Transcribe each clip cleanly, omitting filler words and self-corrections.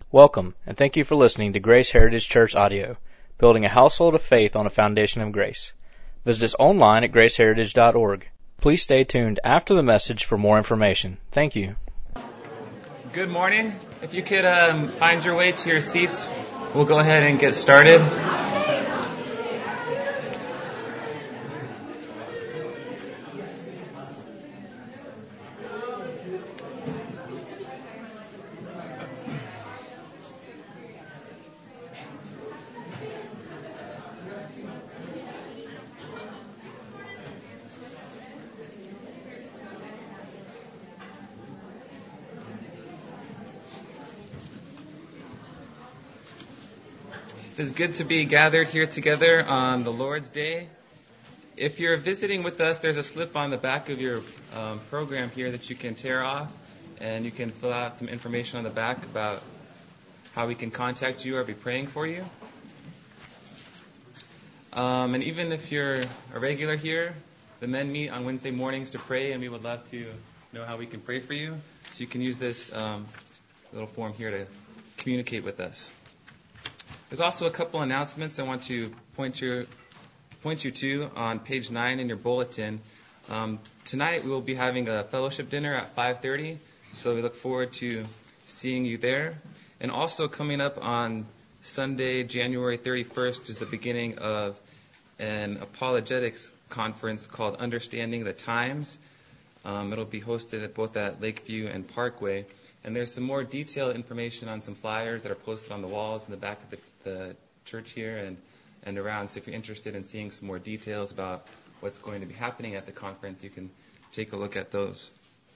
Welcome, and thank you for listening to Grace Heritage Church Audio, building a household of faith on a foundation of grace. Visit us online at graceheritage.org. Please stay tuned after the message for more information. Thank you. Good morning. If you could find your way to your seats, we'll go ahead and get started. It is good to be gathered here together on the Lord's Day. If you're visiting with us, there's a slip on the back of your program here that you can tear off, and you can fill out some information on the back about how we can contact you or be praying for you. And even if you're a regular here, the men meet on Wednesday mornings to pray, and we would love to know how we can pray for you. So you can use this little form here to communicate with us. There's also a couple announcements I want to point you to on page 9 in your bulletin. Tonight we will be having a fellowship dinner at 5:30, so we look forward to seeing you there. And also coming up on Sunday, January 31st, is the beginning of an apologetics conference called Understanding the Times. It'll be hosted both at Lakeview and Parkway. And there's some more detailed information on some flyers that are posted on the walls in the back of the church here and around. So if you're interested in seeing some more details about what's going to be happening at the conference, you can take a look at those.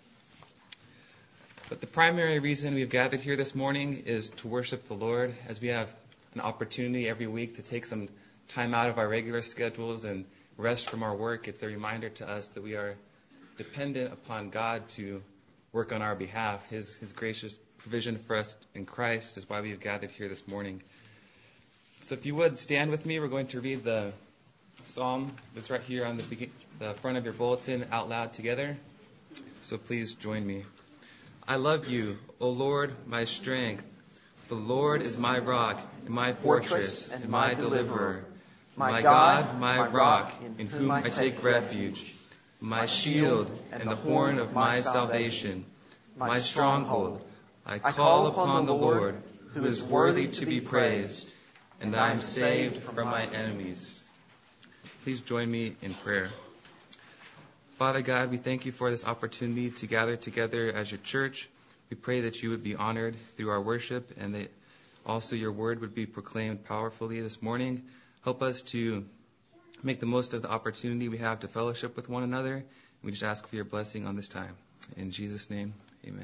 But the primary reason we've gathered here this morning is to worship the Lord, as we have an opportunity every week to take some time out of our regular schedules and rest from our work. It's a reminder to us that we are dependent upon God to work on our behalf. His gracious provision for us in Christ is why we have gathered here this morning. So if you would stand with me, we're going to read the psalm that's right here on the front of your bulletin out loud together. So please join me. I love you, O Lord, my strength. The Lord is my rock and my fortress and my deliverer. My God, my rock, in whom I take refuge. My shield and the horn of my salvation. My stronghold. I call upon the Lord, who is worthy to be praised, and I am saved from my enemies. Please join me in prayer. Father God, we thank you for this opportunity to gather together as your church. We pray that you would be honored through our worship, and that also your word would be proclaimed powerfully this morning. Help us to make the most of the opportunity we have to fellowship with one another. We just ask for your blessing on this time. In Jesus' name, amen.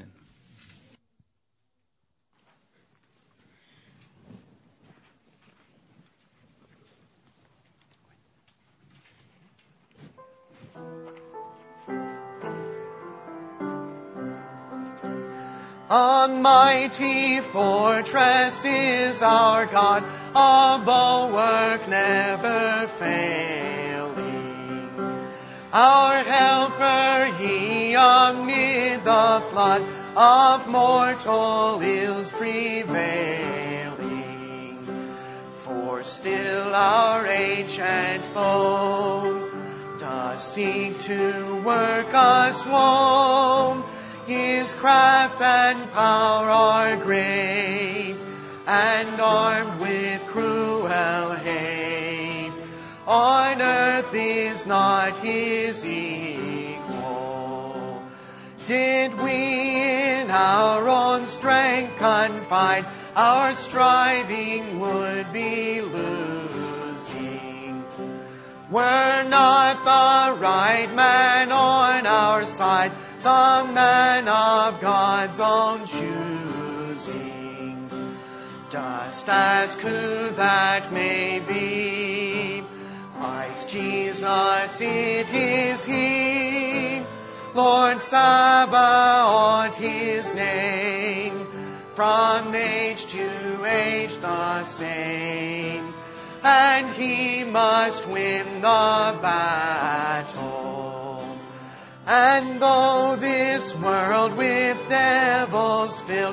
A mighty fortress is our God, a bulwark never failing. Our helper, he amid the flood of mortal ills prevailing. For still our ancient foe does seek to work us woe. His craft and power are great, and armed with cruel hate. On earth is not his equal. Did we in our own strength confide, our striving would be losing. Were not the right man on our side, the man of God's own choosing. Just as could that may be, Christ Jesus it is he, Lord Sabaoth his name, from age to age the same, and he must win the battle. And though this world with devils filled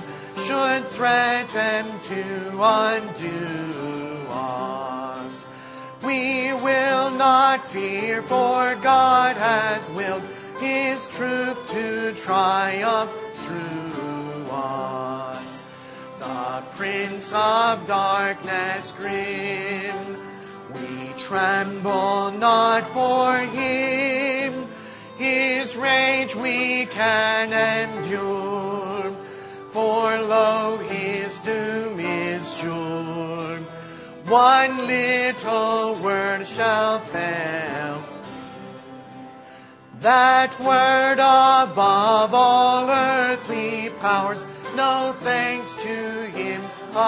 should threaten to undo us. We will not fear, for God has willed His truth to triumph through us. The Prince of Darkness grim, we tremble not for him. His rage we can endure, for lo, his doom is sure. One little word shall fail, that word above all earthly powers, no thanks to him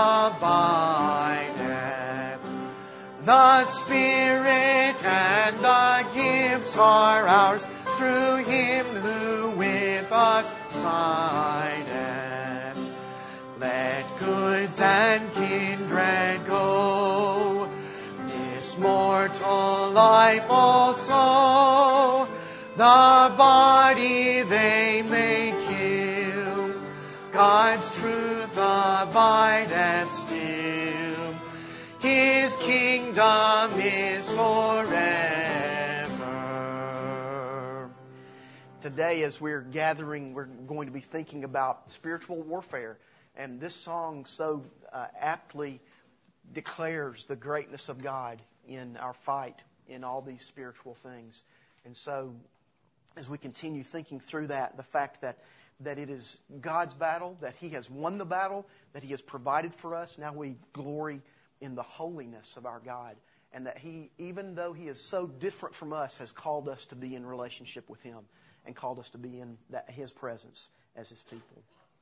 abideth. The Spirit and the gifts are ours, through him who with us sideth. Let goods and kindred go, this mortal life also. The body they may kill, God's truth abideth still. His kingdom is forever. Today, as we're gathering, we're going to be thinking about spiritual warfare. And this song so aptly declares the greatness of God in our fight in all these spiritual things. And so, as we continue thinking through that, the fact that it is God's battle, that He has won the battle, that He has provided for us, now we glory in the holiness of our God. And that He, even though He is so different from us, has called us to be in relationship with Him and called us to be in His presence as His people.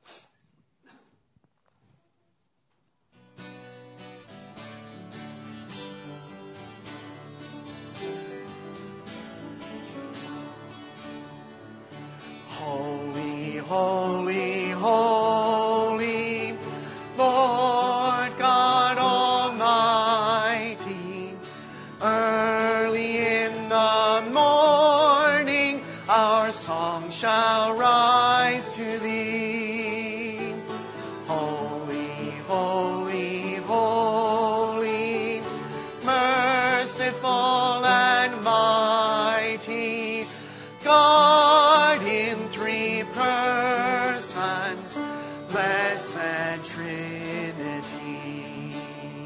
Holy, holy, holy, Lord God Almighty. Early in the morning our song shall rise to Thee. Holy, holy, holy, merciful and mighty, God in three persons, blessed Trinity.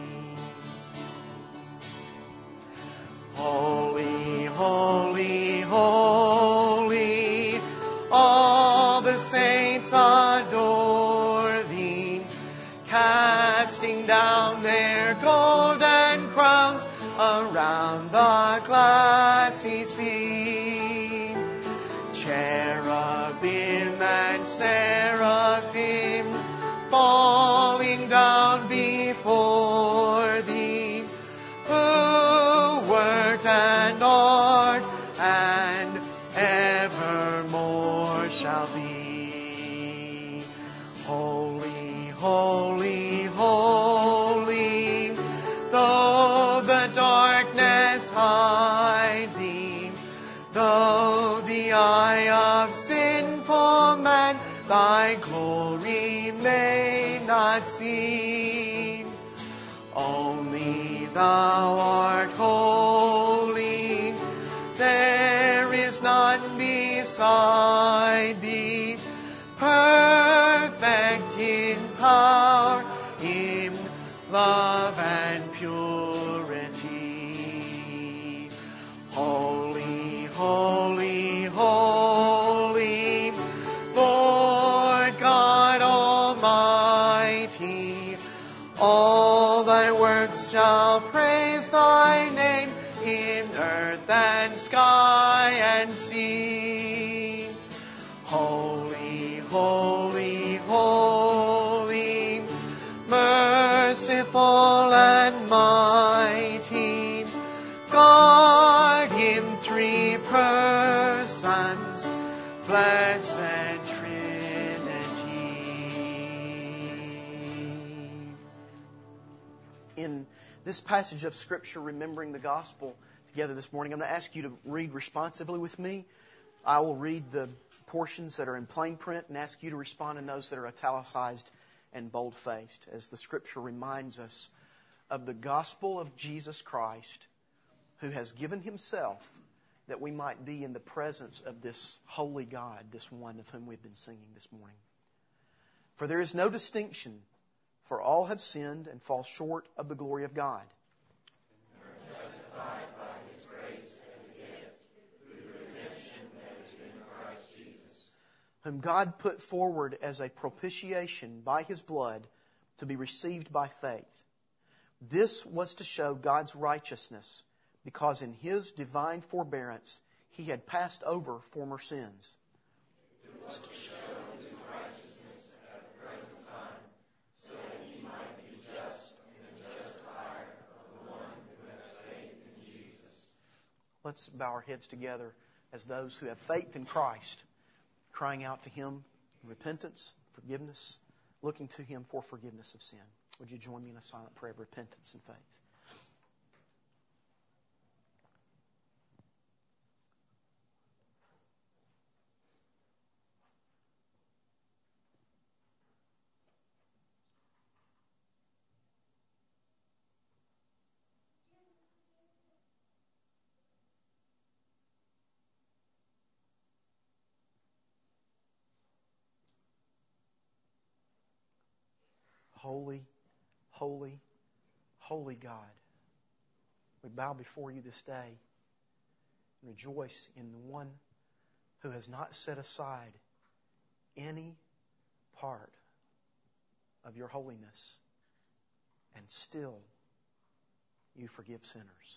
Holy, holy, holy, all the saints adore Thee, casting down their golden crowns around the glassy sea. Cherubim and seraphim falling down before Thee, who wert and art and evermore shall be. Holy, holy, holy, though the darkness hide Thee, though the eye of sinful man Thy glory may not see, only Thou art holy, there is none beside Thee, perfect in power, in love and purity. Holy, holy, holy, Lord God Almighty, all Thy works shall praise Thy name in earth and sky and sea. Holy, holy, holy, merciful and mighty, God in three persons, blessed Trinity. In this passage of Scripture, remembering the gospel together this morning, I'm going to ask you to read responsively with me. I will read the portions that are in plain print and ask you to respond in those that are italicized and bold-faced, as the Scripture reminds us of the gospel of Jesus Christ, who has given Himself that we might be in the presence of this holy God, this one of whom we've been singing this morning. For there is no distinction, for all have sinned and fall short of the glory of God. Whom God put forward as a propitiation by His blood to be received by faith. This was to show God's righteousness, because in His divine forbearance He had passed over former sins. It was to show His righteousness at the present time, so that He might be just and the justifier of the one who has faith in Jesus. Let's bow our heads together as those who have faith in Christ, crying out to Him in repentance, forgiveness, looking to Him for forgiveness of sin. Would you join me in a silent prayer of repentance and faith? Holy, holy, holy God, we bow before You this day and rejoice in the one who has not set aside any part of Your holiness, and still You forgive sinners.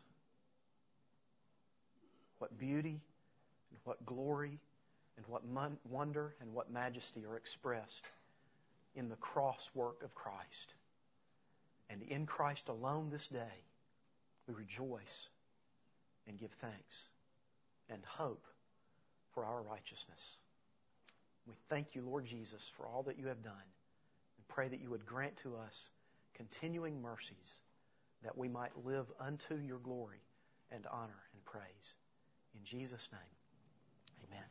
What beauty and what glory and what wonder and what majesty are expressed in the cross work of Christ. And in Christ alone this day, we rejoice and give thanks and hope for our righteousness. We thank You, Lord Jesus, for all that You have done, and pray that You would grant to us continuing mercies, that we might live unto Your glory and honor and praise. In Jesus' name, amen.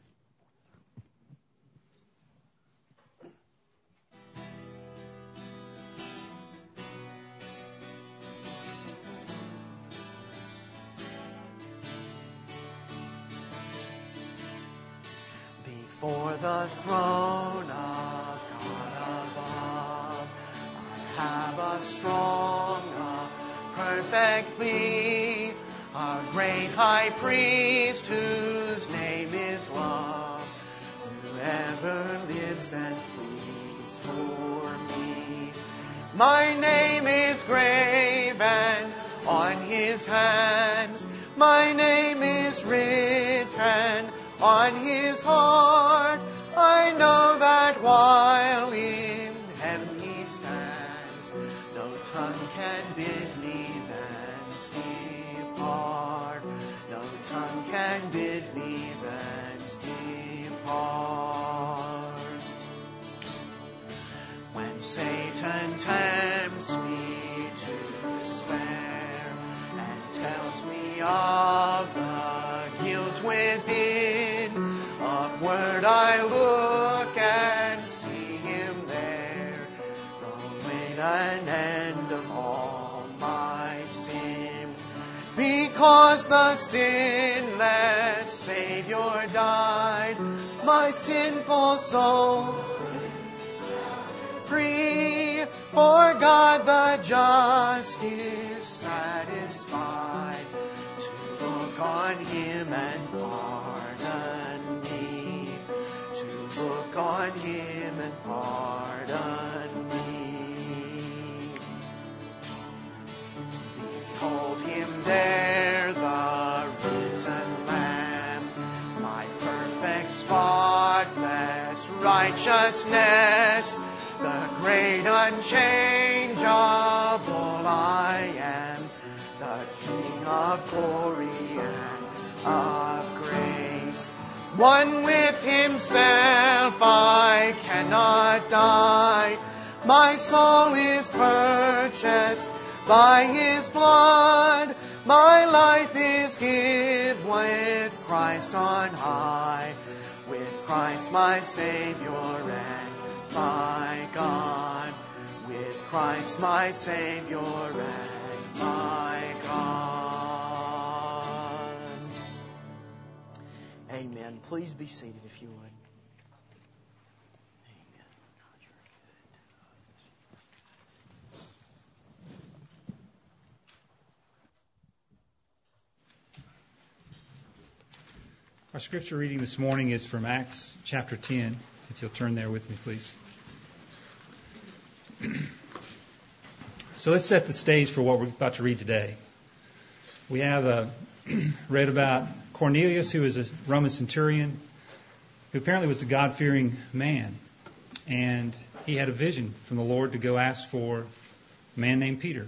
Before the throne of God above, I have a strong, perfect plea, a great high priest whose name is love, whoever lives and pleads for me. My name is graven on His hands, my name is written on His heart. I know that while in heaven He stands, no tongue can bid me thence depart. No tongue can bid me thence depart. When Satan tempts me to despair and tells me of the guilt within, upward I look and see Him there, the weight and end of all my sin. Because the sinless Savior died, my sinful soul free, for God the just is satisfied to look on Him and pardon me, to look on Him and pardon me. Behold Him there, the risen Lamb, my perfect spotless righteousness, the great unchangeable I am, the King of glory and of grace. One with Himself I cannot die. My soul is purchased by His blood. My life is hid with Christ on high, with Christ my Savior and my God. Christ my Savior and my God. Amen. Please be seated if you would. Amen. God, you're Our scripture reading this morning is from Acts chapter 10. If you'll turn there with me, please. So let's set the stage for what we're about to read today. We have read about Cornelius, who is a Roman centurion, who apparently was a God-fearing man. And he had a vision from the Lord to go ask for a man named Peter.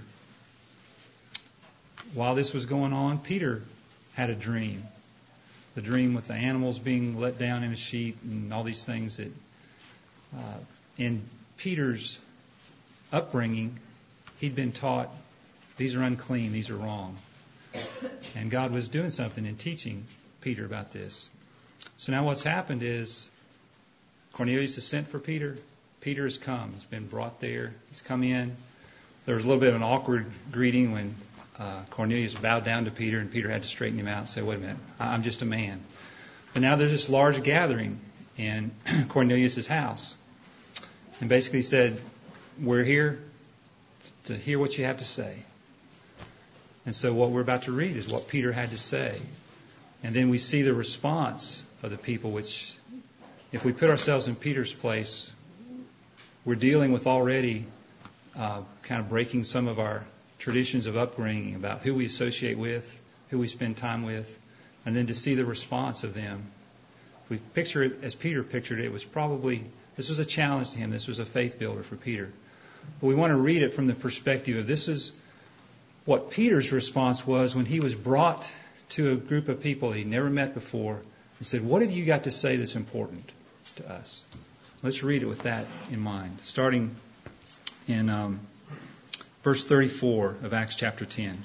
While this was going on, Peter had a dream. The dream with the animals being let down in a sheet and all these things that in Peter's upbringing, he'd been taught these are unclean, these are wrong. And God was doing something in teaching Peter about this. So now what's happened is Cornelius has sent for Peter. Peter has come. He's been brought there. He's come in. There was a little bit of an awkward greeting when Cornelius bowed down to Peter, and Peter had to straighten him out and say, wait a minute, I'm just a man. But now there's this large gathering in Cornelius' house. And basically said, we're here to hear what you have to say. And so what we're about to read is what Peter had to say. And then we see the response of the people, which, if we put ourselves in Peter's place, we're dealing with already kind of breaking some of our traditions of upbringing about who we associate with, who we spend time with, and then to see the response of them. If we picture it as Peter pictured it, this was a challenge to him. This was a faith builder for Peter. But we want to read it from the perspective of this is what Peter's response was when he was brought to a group of people he'd never met before and said, what have you got to say that's important to us? Let's read it with that in mind, starting in verse 34 of Acts chapter 10.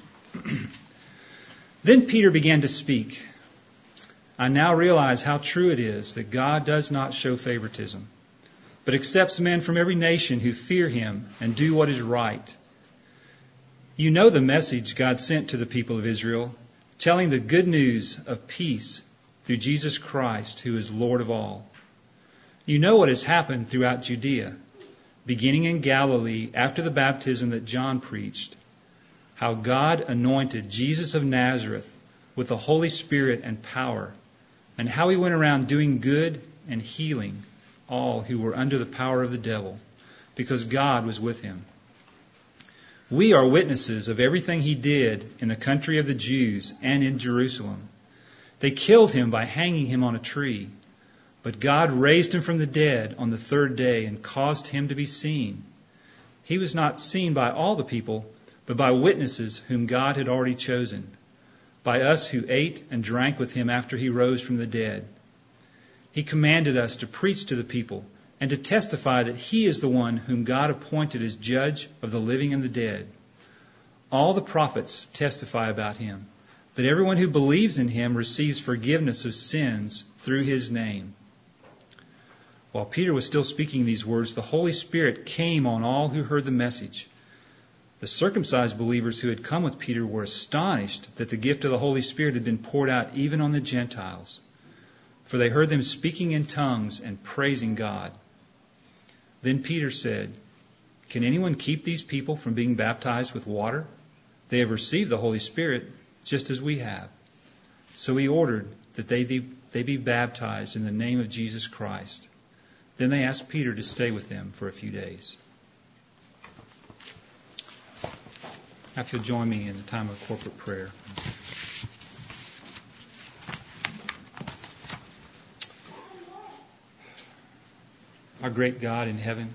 Then Peter began to speak. I now realize how true it is that God does not show favoritism, but accepts men from every nation who fear Him and do what is right. You know the message God sent to the people of Israel, telling the good news of peace through Jesus Christ, who is Lord of all. You know what has happened throughout Judea, beginning in Galilee after the baptism that John preached, how God anointed Jesus of Nazareth with the Holy Spirit and power, and how He went around doing good and healing all who were under the power of the devil, because God was with Him. We are witnesses of everything He did in the country of the Jews and in Jerusalem. They killed Him by hanging Him on a tree, but God raised Him from the dead on the third day and caused Him to be seen. He was not seen by all the people, but by witnesses whom God had already chosen, by us who ate and drank with Him after He rose from the dead. He commanded us to preach to the people and to testify that He is the one whom God appointed as judge of the living and the dead. All the prophets testify about Him, that everyone who believes in Him receives forgiveness of sins through His name. While Peter was still speaking these words, the Holy Spirit came on all who heard the message. The circumcised believers who had come with Peter were astonished that the gift of the Holy Spirit had been poured out even on the Gentiles, for they heard them speaking in tongues and praising God. Then Peter said, "Can anyone keep these people from being baptized with water? They have received the Holy Spirit just as we have." So he ordered that they be baptized in the name of Jesus Christ. Then they asked Peter to stay with them for a few days. Now if you'll join me in a time of corporate prayer. Our great God in heaven,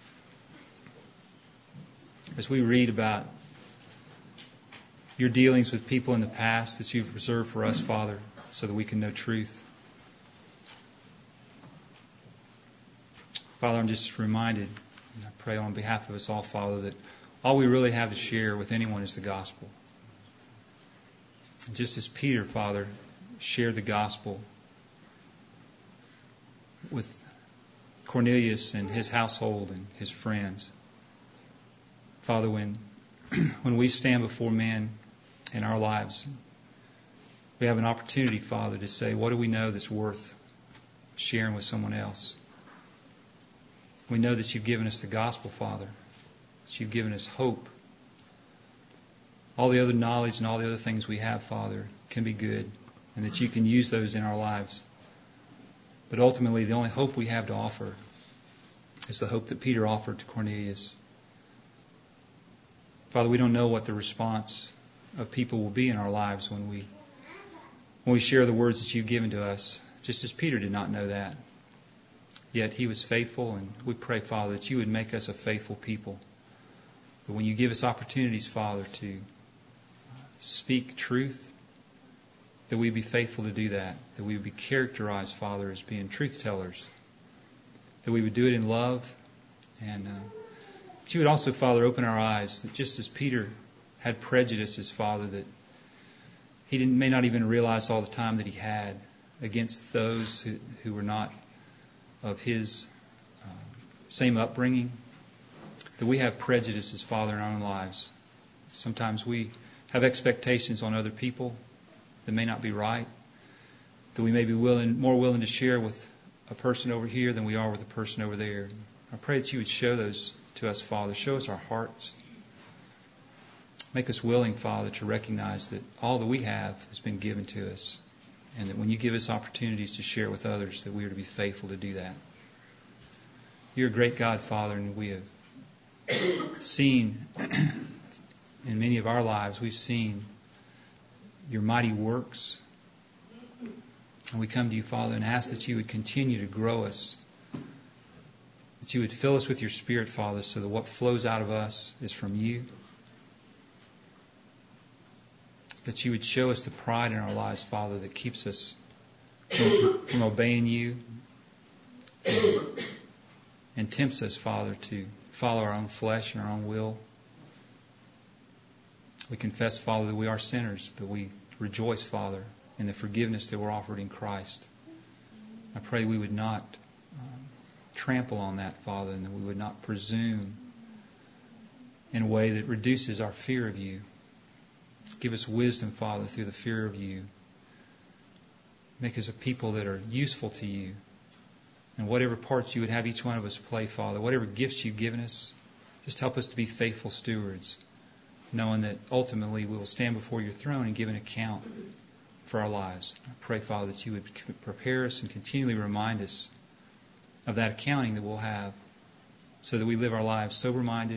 as we read about your dealings with people in the past that you've reserved for us, Father, so that we can know truth. Father, I'm just reminded, and I pray on behalf of us all, Father, that all we really have to share with anyone is the gospel. And just as Peter, Father, shared the gospel with Cornelius and his household and his friends, Father, when we stand before man in our lives, we have an opportunity, Father, to say, what do we know that's worth sharing with someone else? We know that you've given us the gospel, Father, that you've given us hope. All the other knowledge and all the other things we have, Father, can be good, and that you can use those in our lives. But ultimately, the only hope we have to offer is the hope that Peter offered to Cornelius. Father, we don't know what the response of people will be in our lives when we share the words that you've given to us, just as Peter did not know that. Yet he was faithful, and we pray, Father, that you would make us a faithful people. That when you give us opportunities, Father, to speak truth, that we be faithful to do that. That we would be characterized, Father, as being truth tellers. That we would do it in love. And that you would also, Father, open our eyes, that just as Peter had prejudices, Father, that he may not even realize all the time that he had against those who were not of his same upbringing. That we have prejudices, Father, in our own lives. Sometimes we have expectations on other people that may not be right. That we may be more willing to share with a person over here than we are with a person over there. I pray that you would show those to us, Father. Show us our hearts. Make us willing, Father, to recognize that all that we have has been given to us. And that when you give us opportunities to share with others, that we are to be faithful to do that. You're a great God, Father, and we have seen in many of our lives, we've seen your mighty works. And we come to you, Father, and ask that you would continue to grow us. That you would fill us with your Spirit, Father, so that what flows out of us is from you. That you would show us the pride in our lives, Father, that keeps us from obeying you and tempts us, Father, to follow our own flesh and our own will. We confess, Father, that we are sinners, but we rejoice, Father, in the forgiveness that we're offered in Christ. I pray we would not trample on that, Father, and that we would not presume in a way that reduces our fear of you. Give us wisdom, Father, through the fear of you. Make us a people that are useful to you. And whatever parts you would have each one of us play, Father, whatever gifts you've given us, just help us to be faithful stewards, knowing that ultimately we will stand before your throne and give an account for our lives. I pray, Father, that you would prepare us and continually remind us of that accounting that we'll have, so that we live our lives sober-minded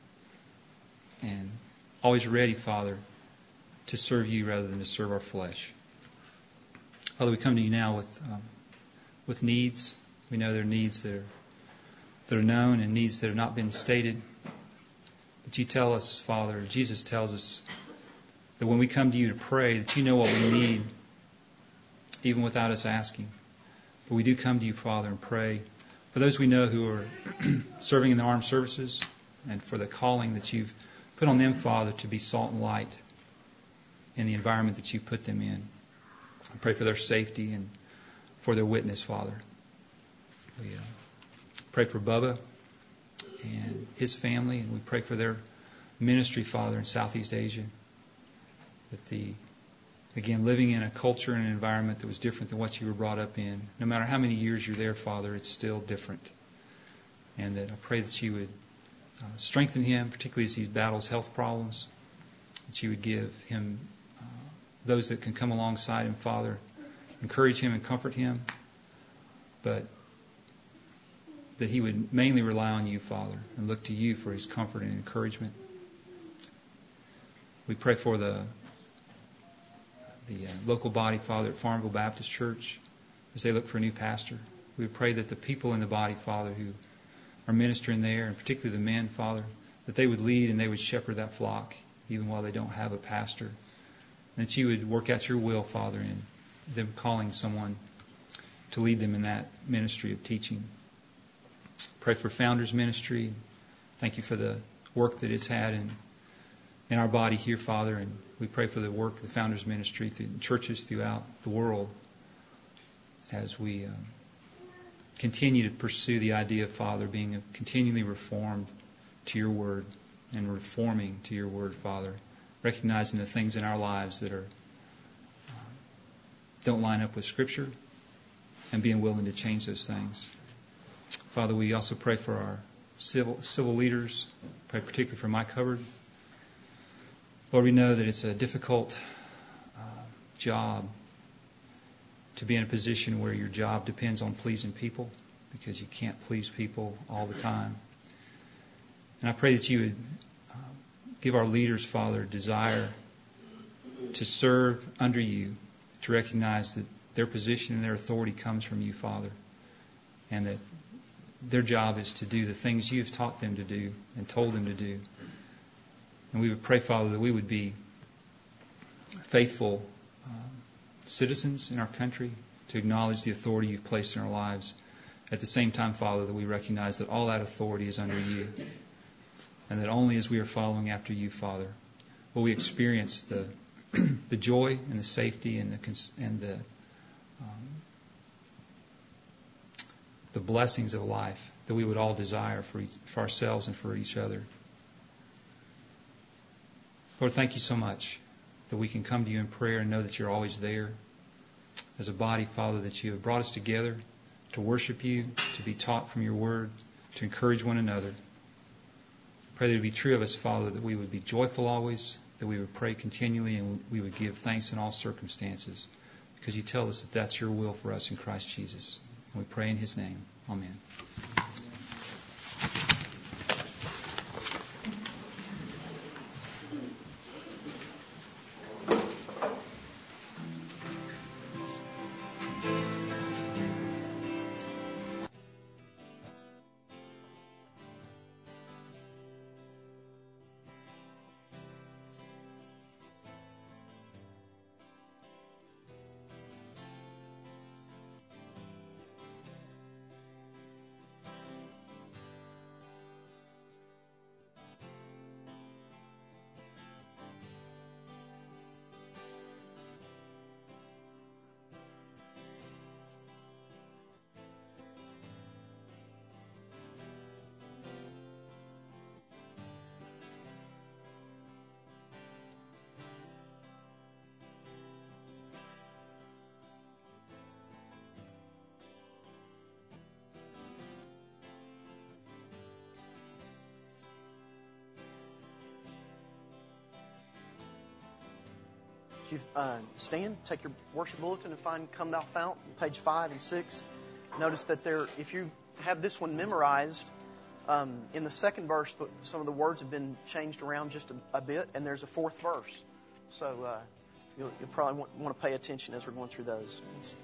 and always ready, Father, to serve you rather than to serve our flesh. Father, we come to you now with needs. We know there are needs that are known and needs that have not been stated. But you tell us, Father, Jesus tells us that when we come to you to pray, that you know what we need, even without us asking. But we do come to you, Father, and pray for those we know who are serving in the armed services and for the calling that you've put on them, Father, to be salt and light in the environment that you put them in. I pray for their safety and for their witness, Father. We pray for Bubba and his family, and we pray for their ministry, Father, in Southeast Asia. That again, living in a culture and an environment that was different than what you were brought up in. No matter how many years you're there, Father, it's still different. And that I pray that you would strengthen him, particularly as he battles health problems. That you would give him those that can come alongside him, Father. Encourage him and comfort him. But that he would mainly rely on you, Father, and look to you for his comfort and encouragement. We pray for the local body, Father, at Farmville Baptist Church, as they look for a new pastor. We pray that the people in the body, Father, who are ministering there, and particularly the men, Father, that they would lead and they would shepherd that flock, even while they don't have a pastor. And that you would work out your will, Father, in them calling someone to lead them in that ministry of teaching. Pray for Founders Ministry. Thank you for the work that it's had in our body here, Father, and we pray for the work of the Founders Ministry through churches throughout the world as we continue to pursue the idea of, Father, being continually reformed to your word and reforming to your word, Father, recognizing the things in our lives that are don't line up with Scripture, and being willing to change those things. Father, we also pray for our civil leaders, pray particularly for Mike Hubbard. Lord, we know that it's a difficult job to be in a position where your job depends on pleasing people, because you can't please people all the time. And I pray that you would give our leaders, Father, a desire to serve under you, to recognize that their position and their authority comes from you, Father, and that their job is to do the things you have taught them to do and told them to do. And we would pray, Father, that we would be faithful citizens in our country, to acknowledge the authority you've placed in our lives. At the same time, Father, that we recognize that all that authority is under you, and that only as we are following after you, Father, will we experience the joy and the safety and the blessings of life that we would all desire for ourselves and for each other. Lord, thank you so much that we can come to you in prayer and know that you're always there. As a body, Father, that you have brought us together to worship you, to be taught from your word, to encourage one another. Pray that it would be true of us, Father, that we would be joyful always, that we would pray continually, and we would give thanks in all circumstances, because you tell us that that's your will for us in Christ Jesus. And we pray in his name. Amen. You stand, take your worship bulletin and find Come Thou Fount, page 5 and 6. Notice that if you have this one memorized, in the second verse, some of the words have been changed around just a bit, and there's a fourth verse. So you'll probably want to pay attention as we're going through those.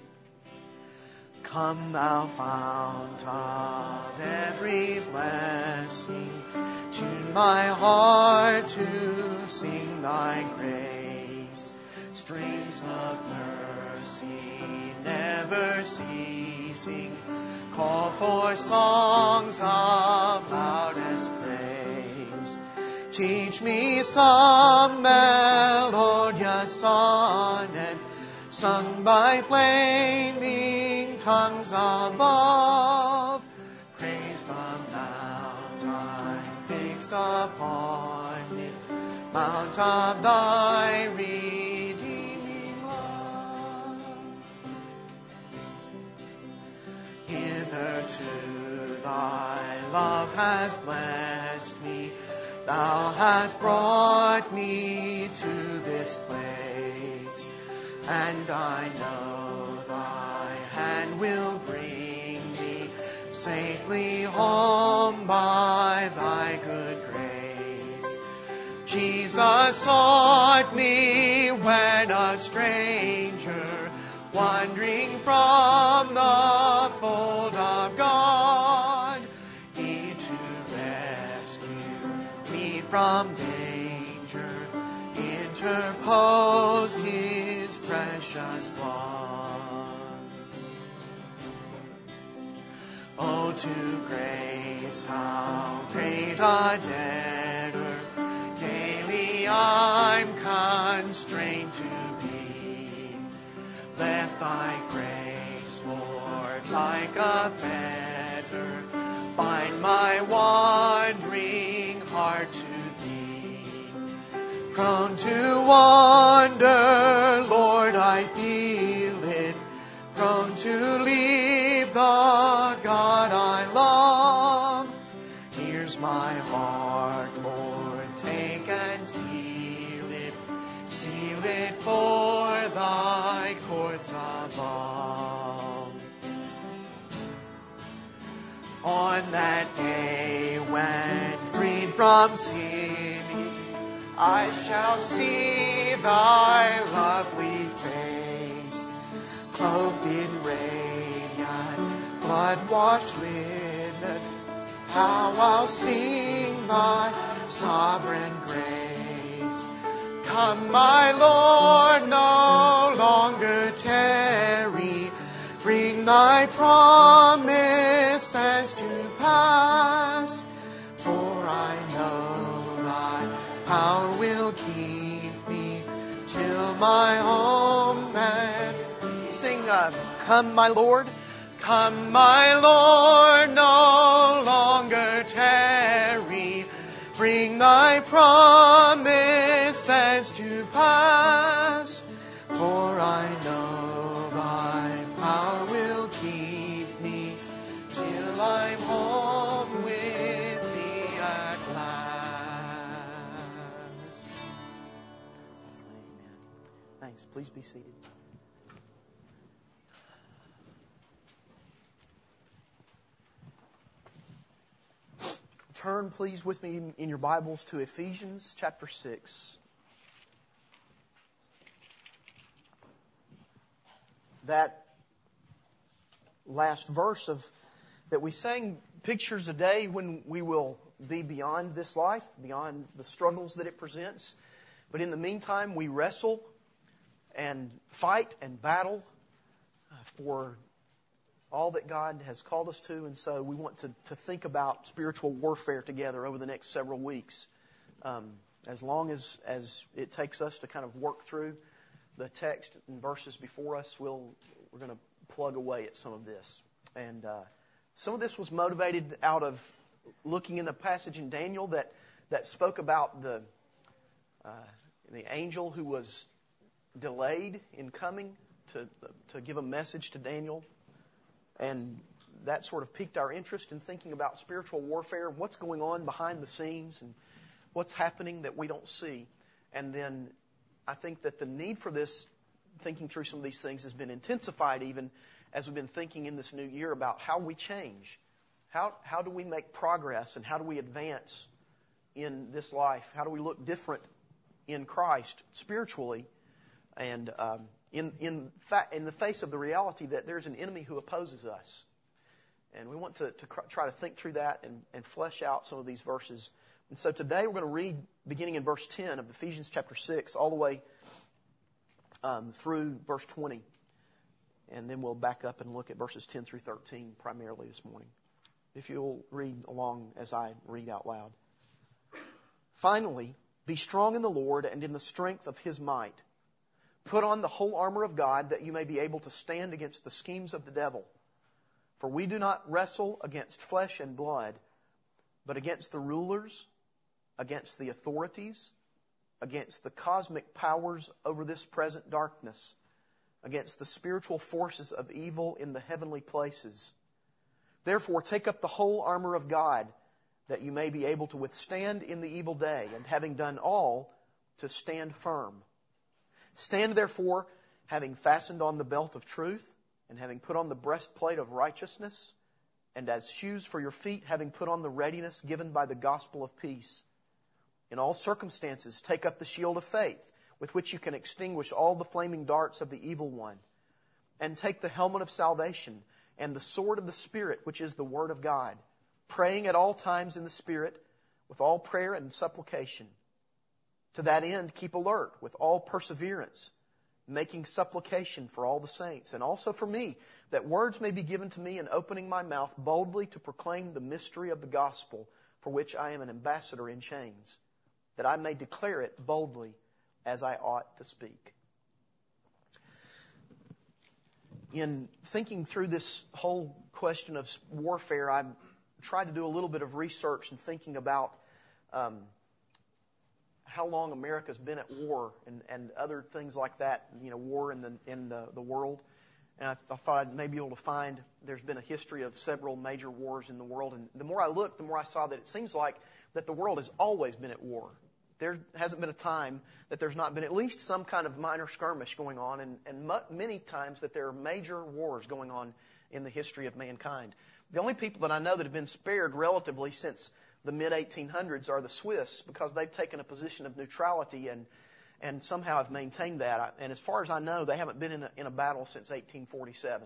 Come Thou Fount of every blessing, tune my heart to sing Thy grace. Streams of mercy never ceasing, call for songs of loudest praise. Teach me some melodious sonnet, sung by flaming tongues above. Praise the mount I'm fixed upon it, mount of Thy redeeming love. Hitherto Thy love has blessed me, Thou hast brought me to this place, and I know Thy hand will bring me safely home by Thy good grace. Jesus sought me when a stranger, wandering from the fold of God. He to rescue me from danger interposed His precious blood. Oh, to grace how great a debtor daily I'm constrained to be. Let Thy grace, Lord, like a fetter, bind my wandering heart to Thee. Prone to wander, Lord, I feel it. Prone to leave the God I love. Here's my heart, Lord, take and seal it. Seal it for thy courts above. On that day when freed from sin, I shall see thy lovely face, clothed in radiant, blood-washed linen. How I'll sing thy sovereign grace. Come, my Lord, no longer tarry. Bring thy promises to pass. For I know thy power will keep me till my home. And sing, come, my Lord. Come, my Lord, no longer tarry. Bring thy promises to pass. For I know thy power will keep me till I'm home with thee at last. Amen. Thanks. Please be seated. Turn, please, with me in your Bibles to Ephesians chapter 6. That last verse that we sang pictures a day when we will be beyond this life, beyond the struggles that it presents. But in the meantime, we wrestle and fight and battle for all that God has called us to, and so we want to think about spiritual warfare together over the next several weeks. As long as it takes us to kind of work through the text and verses before us, we're going to plug away at some of this. And some of this was motivated out of looking in a passage in Daniel that spoke about the angel who was delayed in coming to give a message to Daniel. And that sort of piqued our interest in thinking about spiritual warfare, what's going on behind the scenes and what's happening that we don't see. And then I think that the need for this, thinking through some of these things, has been intensified even as we've been thinking in this new year about how we change. How do we make progress and how do we advance in this life? How do we look different in Christ spiritually? And in the face of the reality that there's an enemy who opposes us. And we want to try to think through that and flesh out some of these verses. And so today we're going to read beginning in verse 10 of Ephesians chapter 6 all the way through verse 20. And then we'll back up and look at verses 10 through 13 primarily this morning. If you'll read along as I read out loud. Finally, be strong in the Lord and in the strength of His might. Put on the whole armor of God that you may be able to stand against the schemes of the devil. For we do not wrestle against flesh and blood, but against the rulers, against the authorities, against the cosmic powers over this present darkness, against the spiritual forces of evil in the heavenly places. Therefore, take up the whole armor of God, that you may be able to withstand in the evil day, and having done all, to stand firm. Stand therefore, having fastened on the belt of truth, and having put on the breastplate of righteousness, and as shoes for your feet, having put on the readiness given by the gospel of peace. In all circumstances, take up the shield of faith, with which you can extinguish all the flaming darts of the evil one. And take the helmet of salvation, and the sword of the Spirit, which is the word of God, praying at all times in the Spirit, with all prayer and supplication. To that end, keep alert with all perseverance, making supplication for all the saints, and also for me, that words may be given to me in opening my mouth boldly to proclaim the mystery of the gospel, for which I am an ambassador in chains, that I may declare it boldly as I ought to speak. In thinking through this whole question of warfare, I tried to do a little bit of research and thinking about how long America's been at war and other things like that, war in the world. And I thought I'd maybe be able to find there's been a history of several major wars in the world. And the more I looked, the more I saw that it seems like that the world has always been at war. There hasn't been a time that there's not been at least some kind of minor skirmish going on, and many times that there are major wars going on in the history of mankind. The only people that I know that have been spared relatively since the mid-1800s are the Swiss, because they've taken a position of neutrality and somehow have maintained that. And as far as I know, they haven't been in a battle since 1847.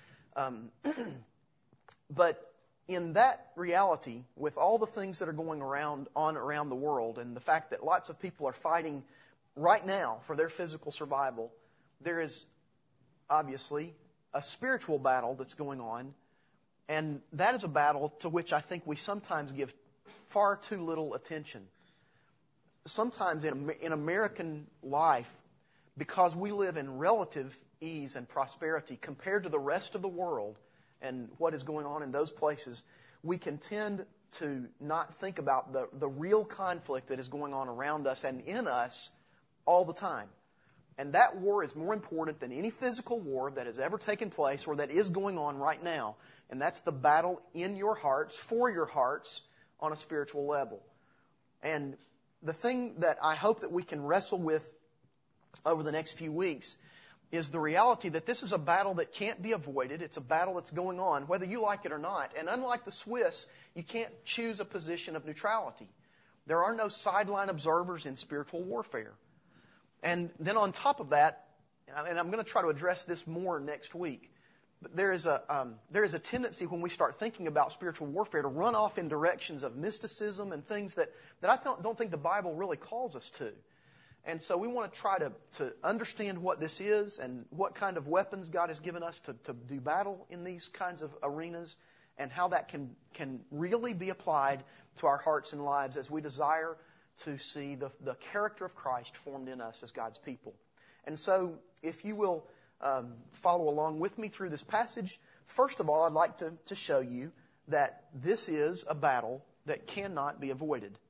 But in that reality, with all the things that are going around the world, and the fact that lots of people are fighting right now for their physical survival, there is obviously a spiritual battle that's going on, and that is a battle to which I think we sometimes give far too little attention. Sometimes in American life, because we live in relative ease and prosperity compared to the rest of the world and what is going on in those places, we can tend to not think about the real conflict that is going on around us and in us all the time. And that war is more important than any physical war that has ever taken place or that is going on right now. And that's the battle in your hearts, for your hearts, on a spiritual level. And the thing that I hope that we can wrestle with over the next few weeks is the reality that this is a battle that can't be avoided. It's a battle that's going on, whether you like it or not. And unlike the Swiss, you can't choose a position of neutrality. There are no sideline observers in spiritual warfare. And then on top of that, and I'm going to try to address this more next week, but there is a tendency when we start thinking about spiritual warfare to run off in directions of mysticism and things that I don't think the Bible really calls us to. And so we want to try to understand what this is and what kind of weapons God has given us to do battle in these kinds of arenas, and how that can really be applied to our hearts and lives as we desire to see the character of Christ formed in us as God's people. And so if you will follow along with me through this passage, first of all, I'd like to show you that this is a battle that cannot be avoided.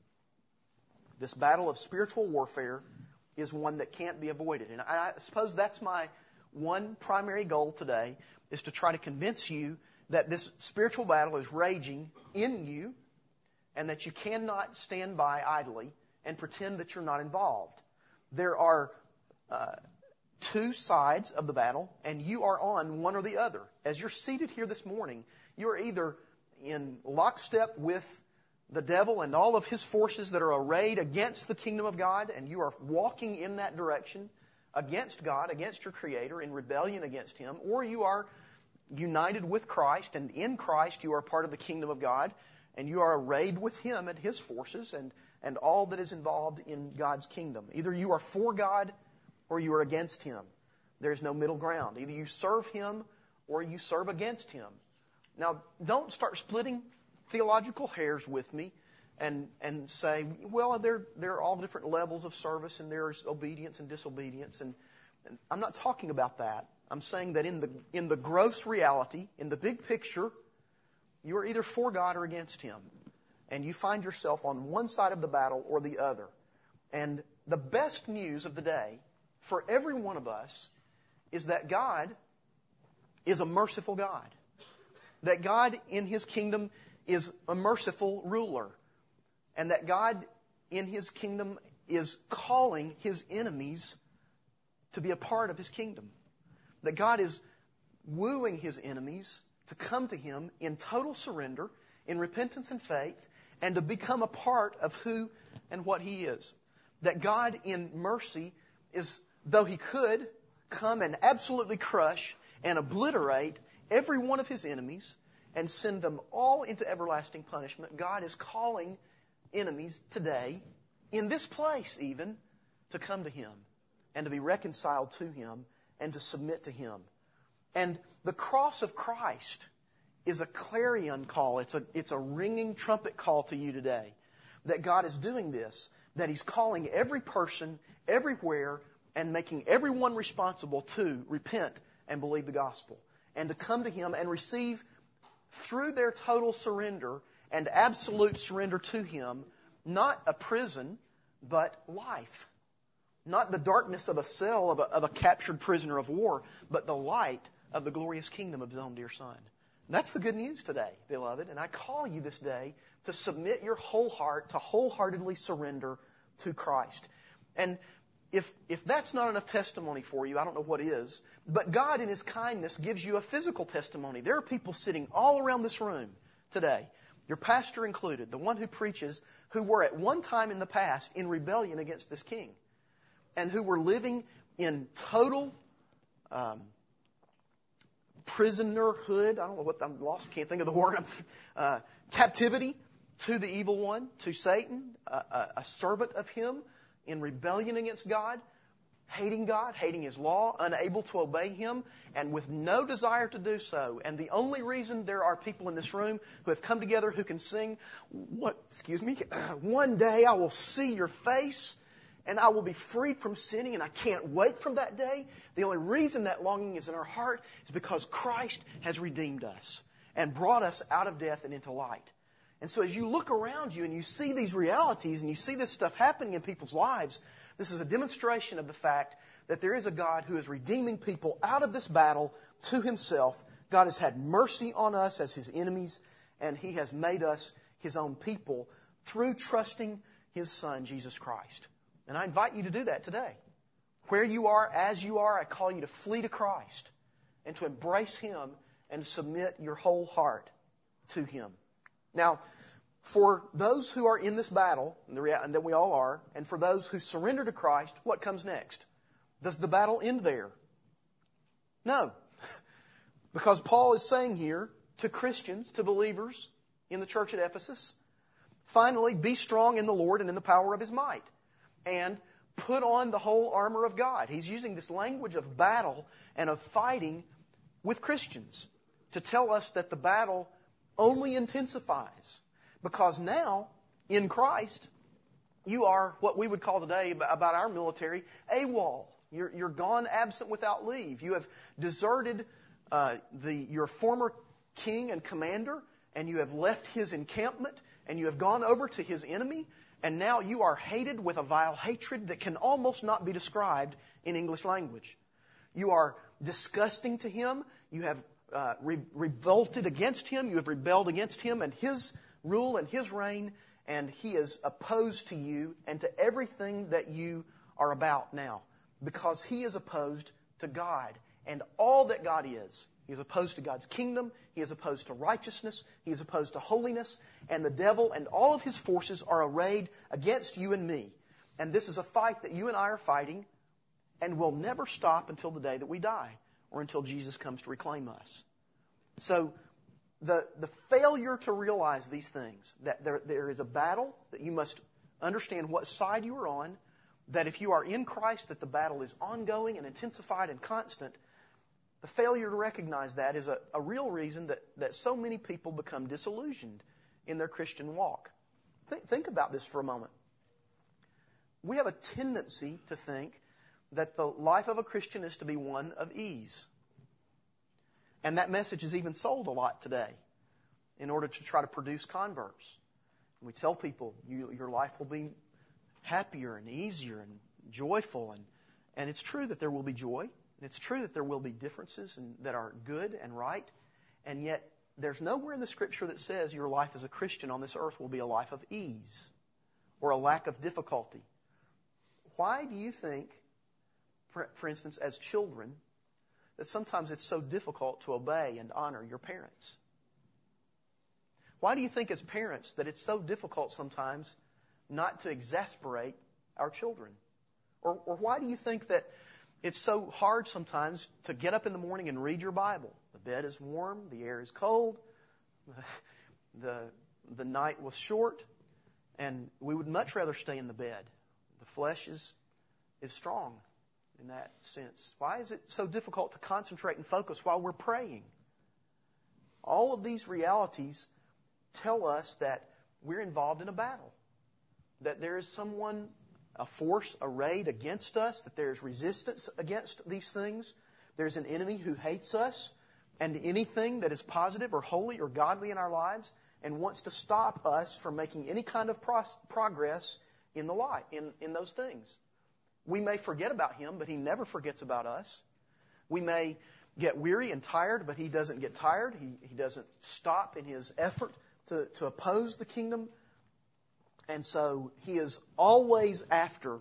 This battle of spiritual warfare is one that can't be avoided. And I suppose that's my one primary goal today, is to try to convince you that this spiritual battle is raging in you, and that you cannot stand by idly and pretend that you're not involved. There are two sides of the battle, and you are on one or the other. As you're seated here this morning, you are either in lockstep with the devil and all of his forces that are arrayed against the kingdom of God, and you are walking in that direction against God, against your Creator, in rebellion against Him, or you are united with Christ, and in Christ you are part of the kingdom of God, and you are arrayed with Him and His forces and all that is involved in God's kingdom. Either you are for God or you are against Him. There's no middle ground. Either you serve Him or you serve against Him. Now, don't start splitting theological hairs with me and say, well, there are all different levels of service, and there's obedience and disobedience. And I'm not talking about that. I'm saying that in the gross reality, in the big picture, you are either for God or against Him. And you find yourself on one side of the battle or the other. And the best news of the day for every one of us is that God is a merciful God. That God in His kingdom is a merciful ruler. And that God in His kingdom is calling His enemies to be a part of His kingdom. That God is wooing His enemies to come to Him in total surrender, in repentance and faith, and to become a part of who and what He is. That God in mercy is, though He could come and absolutely crush and obliterate every one of His enemies and send them all into everlasting punishment, God is calling enemies today, in this place even, to come to Him and to be reconciled to Him and to submit to Him. And the cross of Christ is a clarion call. It's a ringing trumpet call to you today. That God is doing this. That He's calling every person, everywhere, and making everyone responsible to repent and believe the gospel. And to come to Him and receive, through their total surrender and absolute surrender to Him, not a prison, but life. Not the darkness of a cell of a captured prisoner of war, but the light of the glorious kingdom of His own dear Son. And that's the good news today, beloved. And I call you this day to submit your whole heart, to wholeheartedly surrender to Christ. And if that's not enough testimony for you, I don't know what is. But God in His kindness gives you a physical testimony. There are people sitting all around this room today, your pastor included, the one who preaches, who were at one time in the past in rebellion against this king, and who were living in total prisonerhood. I don't know what I'm lost. Can't think of the word. Captivity to the evil one, to Satan, a servant of him, in rebellion against God, hating His law, unable to obey Him, and with no desire to do so. And the only reason there are people in this room who have come together who can sing, one day I will see your face, and I will be freed from sinning, and I can't wait for that day. The only reason that longing is in our heart is because Christ has redeemed us and brought us out of death and into light. And so as you look around you and you see these realities and you see this stuff happening in people's lives, this is a demonstration of the fact that there is a God who is redeeming people out of this battle to Himself. God has had mercy on us as His enemies, and He has made us His own people through trusting His Son, Jesus Christ. And I invite you to do that today. Where you are, as you are, I call you to flee to Christ and to embrace Him and submit your whole heart to Him. Now, for those who are in this battle, and that we all are, and for those who surrender to Christ, what comes next? Does the battle end there? No. Because Paul is saying here to Christians, to believers in the church at Ephesus, finally, be strong in the Lord and in the power of His might. And put on the whole armor of God. He's using this language of battle and of fighting with Christians to tell us that the battle only intensifies. Because now, in Christ, you are what we would call today about our military, AWOL. You're gone absent without leave. You have deserted your former king and commander, and you have left his encampment, and you have gone over to his enemy, and now you are hated with a vile hatred that can almost not be described in English language. You are disgusting to him. You have revolted against him. You have rebelled against him and his rule and his reign, and he is opposed to you and to everything that you are about now, because he is opposed to God and all that God is. He is opposed to God's kingdom. He is opposed to righteousness. He is opposed to holiness. And the devil and all of his forces are arrayed against you and me. And this is a fight that you and I are fighting, and will never stop until the day that we die, or until Jesus comes to reclaim us. So the failure to realize these things, that there is a battle, that you must understand what side you are on, that if you are in Christ, that the battle is ongoing and intensified and constant. The failure to recognize that is a real reason that so many people become disillusioned in their Christian walk. Think about this for a moment. We have a tendency to think that the life of a Christian is to be one of ease. And that message is even sold a lot today in order to try to produce converts. We tell people your life will be happier and easier and joyful. And it's true that there will be joy. And it's true that there will be differences that are good and right. And yet there's nowhere in the Scripture that says your life as a Christian on this earth will be a life of ease or a lack of difficulty. Why do you think, for instance, as children, that sometimes it's so difficult to obey and honor your parents? Why do you think as parents that it's so difficult sometimes not to exasperate our children? Or why do you think that it's so hard sometimes to get up in the morning and read your Bible? The bed is warm, the air is cold, the night was short, and we would much rather stay in the bed. The flesh is strong in that sense. Why is it so difficult to concentrate and focus while we're praying? All of these realities tell us that we're involved in a battle, that there is someone, a force arrayed against us, that there's resistance against these things. There's an enemy who hates us and anything that is positive or holy or godly in our lives, and wants to stop us from making any kind of progress in the light, in those things. We may forget about Him, but He never forgets about us. We may get weary and tired, but He doesn't get tired. He doesn't stop in His effort to oppose the kingdom. And so He is always after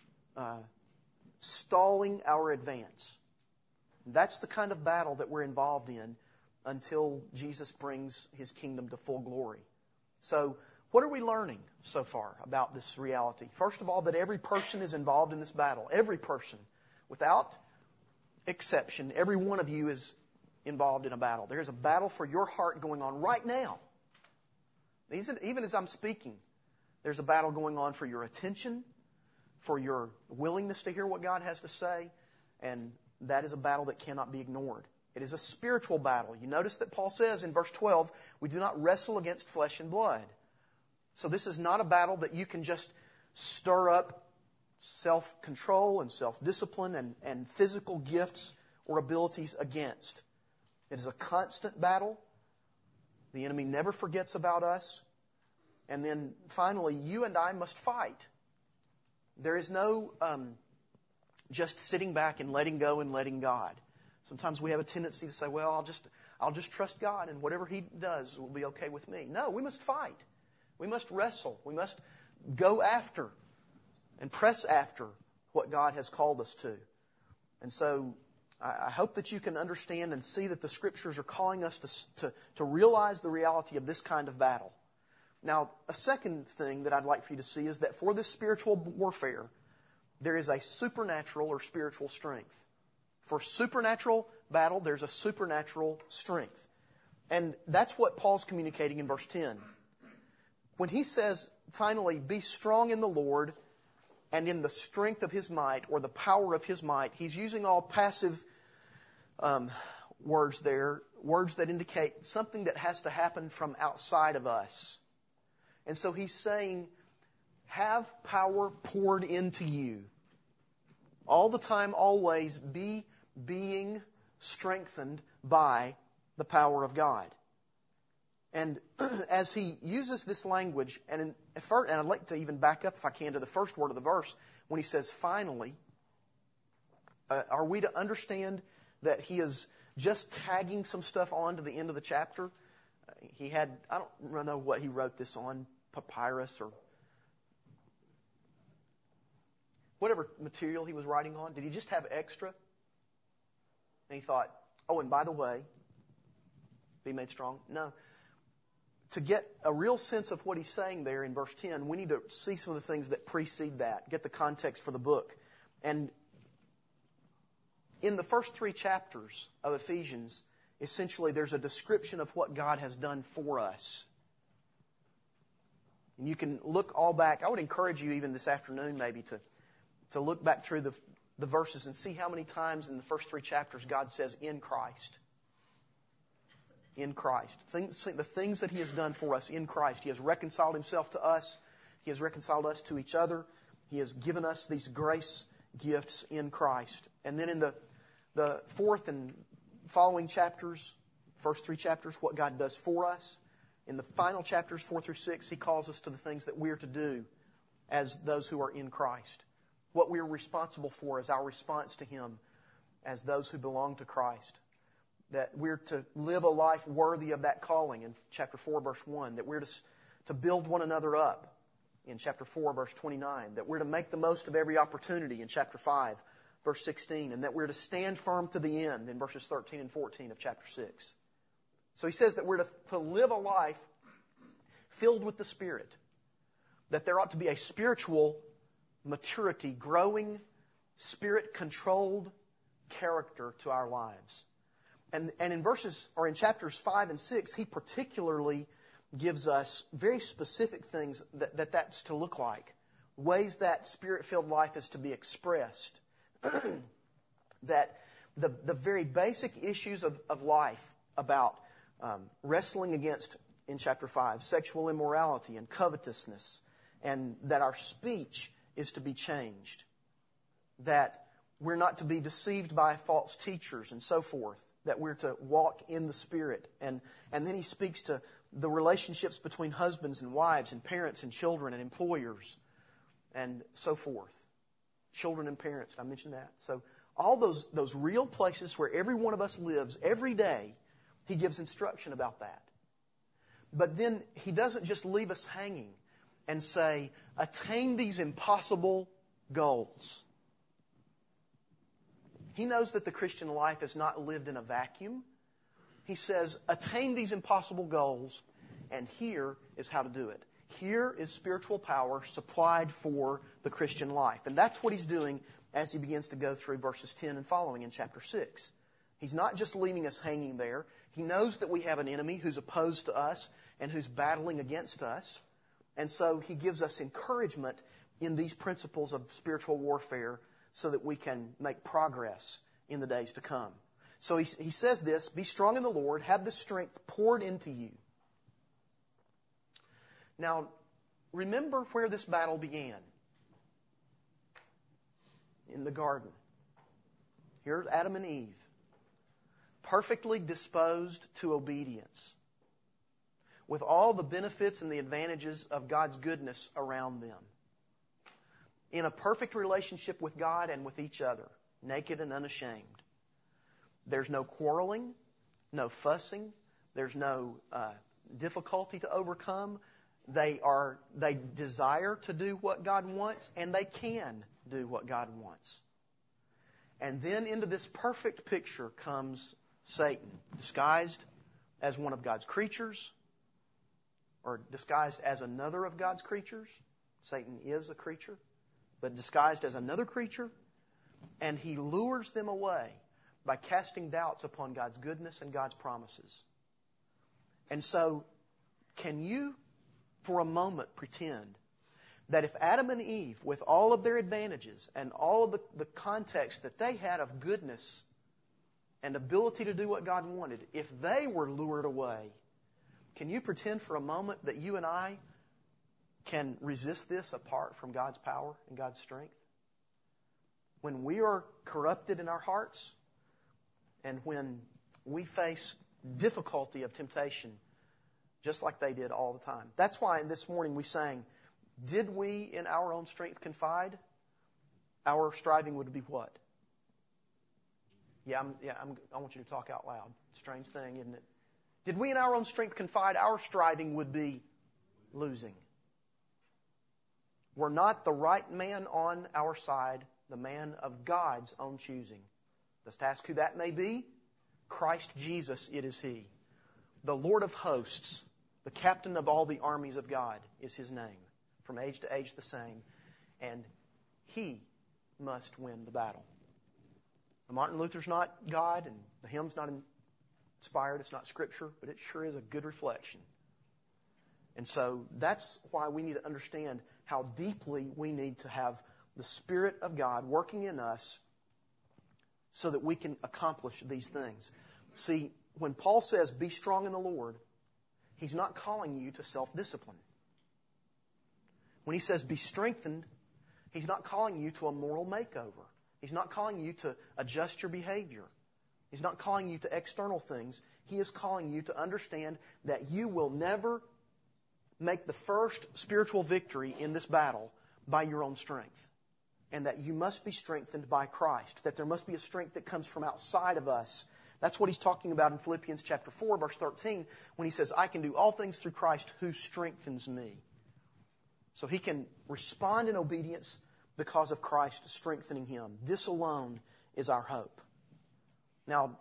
stalling our advance. That's the kind of battle that we're involved in until Jesus brings His kingdom to full glory. So, what are we learning so far about this reality? First of all, that every person is involved in this battle. Every person, without exception, every one of you is involved in a battle. There is a battle for your heart going on right now. Even as I'm speaking, there's a battle going on for your attention, for your willingness to hear what God has to say, and that is a battle that cannot be ignored. It is a spiritual battle. You notice that Paul says in verse 12, we do not wrestle against flesh and blood. So this is not a battle that you can just stir up self-control and self-discipline and physical gifts or abilities against. It is a constant battle. The enemy never forgets about us. And then finally, you and I must fight. There is no just sitting back and letting go and letting God. Sometimes we have a tendency to say, well, I'll just trust God and whatever He does will be okay with me. No, we must fight. We must wrestle. We must go after and press after what God has called us to. And so I hope that you can understand and see that the Scriptures are calling us to realize the reality of this kind of battle. Now, a second thing that I'd like for you to see is that for this spiritual warfare, there is a supernatural or spiritual strength. For supernatural battle, there's a supernatural strength. And that's what Paul's communicating in verse 10. When he says, finally, be strong in the Lord and in the strength of His might or the power of His might, he's using all passive words there, words that indicate something that has to happen from outside of us. And so he's saying, have power poured into you. All the time, always, be being strengthened by the power of God. And as he uses this language, and I'd like to even back up if I can to the first word of the verse, when he says finally, are we to understand that he is just tagging some stuff on to the end of the chapter? He had, I don't know what he wrote this on, papyrus or whatever material he was writing on. Did he just have extra? And he thought, oh, and by the way, be made strong? No. To get a real sense of what he's saying there in verse 10, we need to see some of the things that precede that, get the context for the book. And in the first 3 chapters of Ephesians, essentially there's a description of what God has done for us. And you can look all back. I would encourage you even this afternoon maybe to look back through the verses and see how many times in the first 3 chapters God says, in Christ. In Christ. The things that He has done for us in Christ. He has reconciled Himself to us. He has reconciled us to each other. He has given us these grace gifts in Christ. And then in the fourth and following chapters, first 3 chapters, what God does for us. In the final chapters, 4 through 6, He calls us to the things that we're to do as those who are in Christ. What we're responsible for is our response to Him as those who belong to Christ. That we're to live a life worthy of that calling in chapter 4, verse 1. That we're to build one another up in chapter 4, verse 29. That we're to make the most of every opportunity in chapter 5, verse 16. And that we're to stand firm to the end in verses 13 and 14 of chapter 6. So he says that we're to live a life filled with the Spirit. That there ought to be a spiritual maturity, growing, Spirit-controlled character to our lives. And in chapters 5 and 6, he particularly gives us very specific things that's to look like. Ways that Spirit-filled life is to be expressed. That the very basic issues of life about wrestling against, in chapter 5, sexual immorality and covetousness, and that our speech is to be changed. That we're not to be deceived by false teachers and so forth. That we're to walk in the Spirit. And then he speaks to the relationships between husbands and wives and parents and children and employers. and so forth. Children and parents, I mentioned that. So all those real places where every one of us lives every day, He gives instruction about that. But then He doesn't just leave us hanging and say, attain these impossible goals. He knows that the Christian life is not lived in a vacuum. He says, attain these impossible goals, and here is how to do it. Here is spiritual power supplied for the Christian life. And that's what He's doing as He begins to go through verses 10 and following in chapter 6. He's not just leaving us hanging there. He knows that we have an enemy who's opposed to us and who's battling against us. And so He gives us encouragement in these principles of spiritual warfare so that we can make progress in the days to come. So he says this, be strong in the Lord, have the strength poured into you. Now, remember where this battle began. In the garden. Here's Adam and Eve, perfectly disposed to obedience, with all the benefits and the advantages of God's goodness around them, in a perfect relationship with God and with each other, naked and unashamed. There's no quarreling, no fussing, there's no difficulty to overcome. They desire to do what God wants, and they can do what God wants. And then into this perfect picture comes Satan, disguised as one of God's creatures, or disguised as another of God's creatures. Satan is a creature, but disguised as another creature, and he lures them away by casting doubts upon God's goodness and God's promises. And so, can you, for a moment, pretend that if Adam and Eve, with all of their advantages and all of the context that they had of goodness and ability to do what God wanted, if they were lured away, can you pretend for a moment that you and I can resist this apart from God's power and God's strength? When we are corrupted in our hearts, and when we face difficulty of temptation, just like they did all the time. That's why this morning we sang, did we in our own strength confide? Our striving would be what? I want you to talk out loud. Strange thing, isn't it? Did we in our own strength confide? Our striving would be losing. Were not the right man on our side, the man of God's own choosing? Let's ask who that may be. Christ Jesus, it is He. The Lord of hosts, the captain of all the armies of God is His name. From age to age the same. And He must win the battle. Martin Luther's not God, and the hymn's not inspired, it's not Scripture, but it sure is a good reflection. And so that's why we need to understand how deeply we need to have the Spirit of God working in us so that we can accomplish these things. See, when Paul says, be strong in the Lord, he's not calling you to self-discipline. When he says, be strengthened, he's not calling you to a moral makeover. He's not calling you to adjust your behavior. He's not calling you to external things. He is calling you to understand that you will never make the first spiritual victory in this battle by your own strength. And that you must be strengthened by Christ. That there must be a strength that comes from outside of us. That's what he's talking about in Philippians chapter 4, verse 13, when he says, I can do all things through Christ who strengthens me. So he can respond in obedience because of Christ strengthening him. This alone is our hope. Now,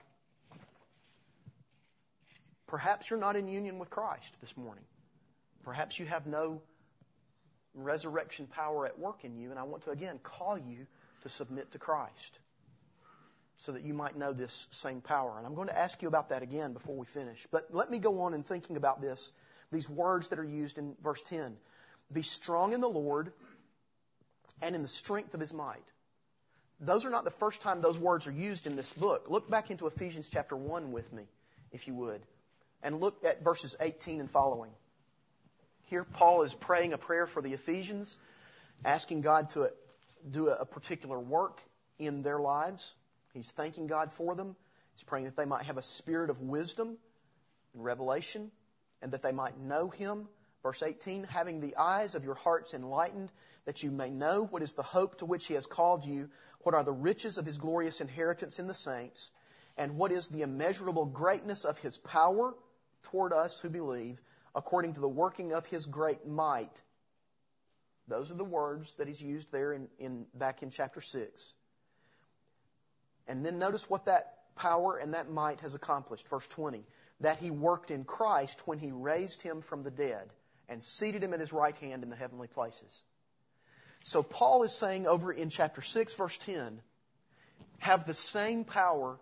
perhaps you're not in union with Christ this morning. Perhaps you have no resurrection power at work in you, and I want to again call you to submit to Christ so that you might know this same power. And I'm going to ask you about that again before we finish. But let me go on in thinking about these words that are used in verse 10. Be strong in the Lord and in the strength of His might. Those are not the first time those words are used in this book. Look back into Ephesians chapter 1 with me, if you would, and look at verses 18 and following. Here Paul is praying a prayer for the Ephesians, asking God to do a particular work in their lives. He's thanking God for them. He's praying that they might have a spirit of wisdom and revelation, and that they might know Him Verse 18, having the eyes of your hearts enlightened, that you may know what is the hope to which He has called you, what are the riches of His glorious inheritance in the saints, and what is the immeasurable greatness of His power toward us who believe, according to the working of His great might. Those are the words that He's used there back in chapter 6. And then notice what that power and that might has accomplished. Verse 20, that He worked in Christ when He raised Him from the dead and seated Him at His right hand in the heavenly places. So Paul is saying over in chapter 6, verse 10, have the same power,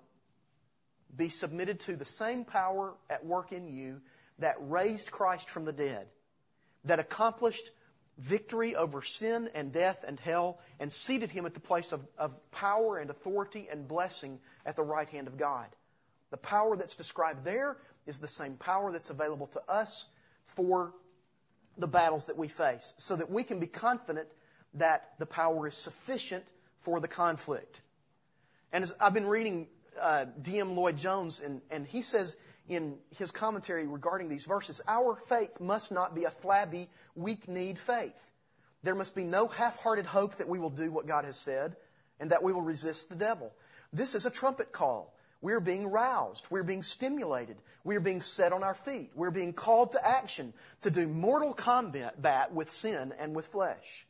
be submitted to the same power at work in you that raised Christ from the dead, that accomplished victory over sin and death and hell, and seated Him at the place of power and authority and blessing at the right hand of God. The power that's described there is the same power that's available to us for the battles that we face, so that we can be confident that the power is sufficient for the conflict. And as I've been reading D.M. Lloyd Jones, and he says in his commentary regarding these verses, our faith must not be a flabby, weak-kneed faith. There must be no half-hearted hope that we will do what God has said and that we will resist the devil. This is a trumpet call. We're being roused. We're being stimulated. We're being set on our feet. We're being called to action to do mortal combat with sin and with flesh.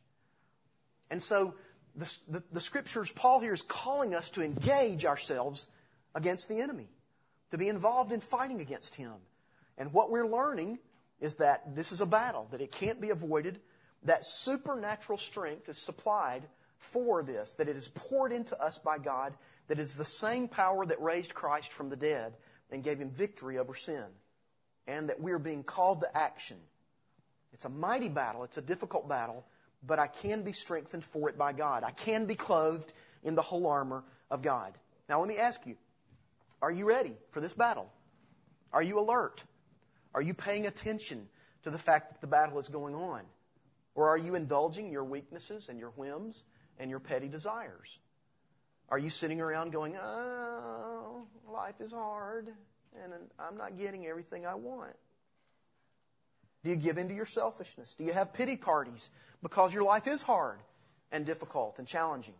And so the Scriptures, Paul here is calling us to engage ourselves against the enemy, to be involved in fighting against him. And what we're learning is that this is a battle, that it can't be avoided, that supernatural strength is supplied for this, that it is poured into us by God, that it is the same power that raised Christ from the dead and gave Him victory over sin, and that we are being called to action. It's a mighty battle. It's a difficult battle, but I can be strengthened for it by God. I can be clothed in the whole armor of God. Now let me ask you, are you ready for this battle? Are you alert? Are you paying attention to the fact that the battle is going on? Or are you indulging your weaknesses and your whims and your petty desires? Are you sitting around going, oh, life is hard and I'm not getting everything I want? Do you give in to your selfishness? Do you have pity parties because your life is hard and difficult and challenging?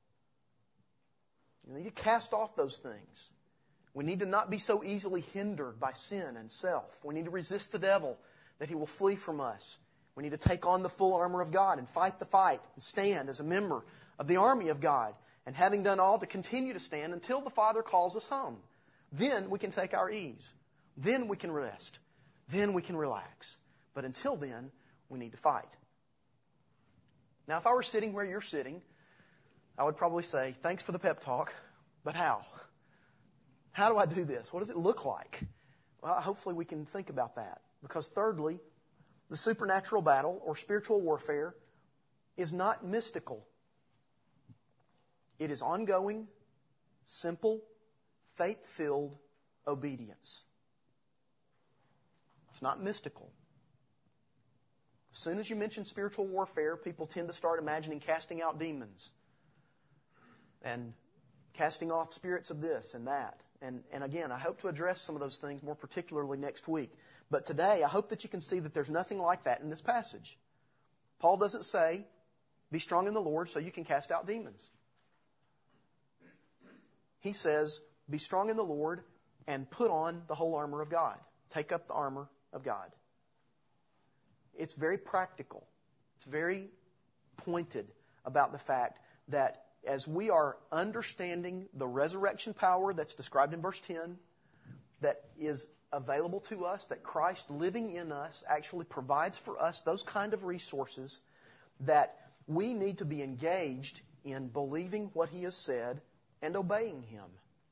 You need to cast off those things. We need to not be so easily hindered by sin and self. We need to resist the devil that he will flee from us. We need to take on the full armor of God and fight the fight and stand as a member of the army of God. And having done all, to continue to stand until the Father calls us home. Then we can take our ease. Then we can rest. Then we can relax. But until then, we need to fight. Now, if I were sitting where you're sitting, I would probably say, thanks for the pep talk, but how? How do I do this? What does it look like? Well, hopefully we can think about that. Because thirdly, the supernatural battle or spiritual warfare is not mystical. It is ongoing, simple, faith-filled obedience. It's not mystical. As soon as you mention spiritual warfare, people tend to start imagining casting out demons and casting off spirits of this and that. And again, I hope to address some of those things more particularly next week. But today, I hope that you can see that there's nothing like that in this passage. Paul doesn't say, be strong in the Lord so you can cast out demons. He says, be strong in the Lord and put on the whole armor of God. Take up the armor of God. It's very practical. It's very pointed about the fact that as we are understanding the resurrection power that's described in verse 10, that is available to us, that Christ living in us actually provides for us those kind of resources, that we need to be engaged in believing what He has said and obeying Him.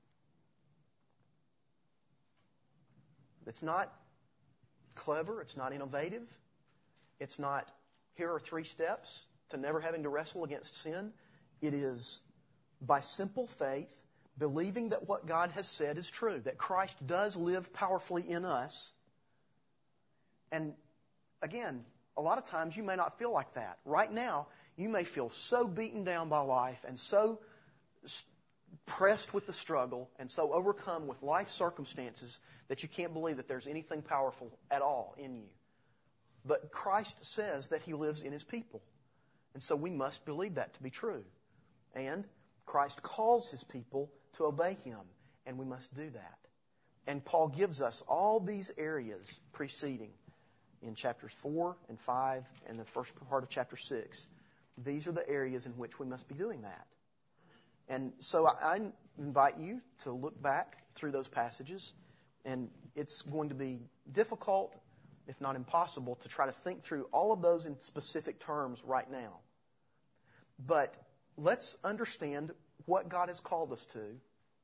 It's not clever. It's not innovative. It's not, here are 3 steps to never having to wrestle against sin. It is by simple faith, believing that what God has said is true, that Christ does live powerfully in us. And again, a lot of times you may not feel like that. Right now, you may feel so beaten down by life and so pressed with the struggle and so overcome with life circumstances that you can't believe that there's anything powerful at all in you. But Christ says that He lives in His people. And so we must believe that to be true. And Christ calls His people to obey Him, and we must do that. And Paul gives us all these areas preceding in chapters 4 and 5 and the first part of chapter 6. These are the areas in which we must be doing that. And so I invite you to look back through those passages, and it's going to be difficult, if not impossible, to try to think through all of those in specific terms right now. But let's understand what God has called us to.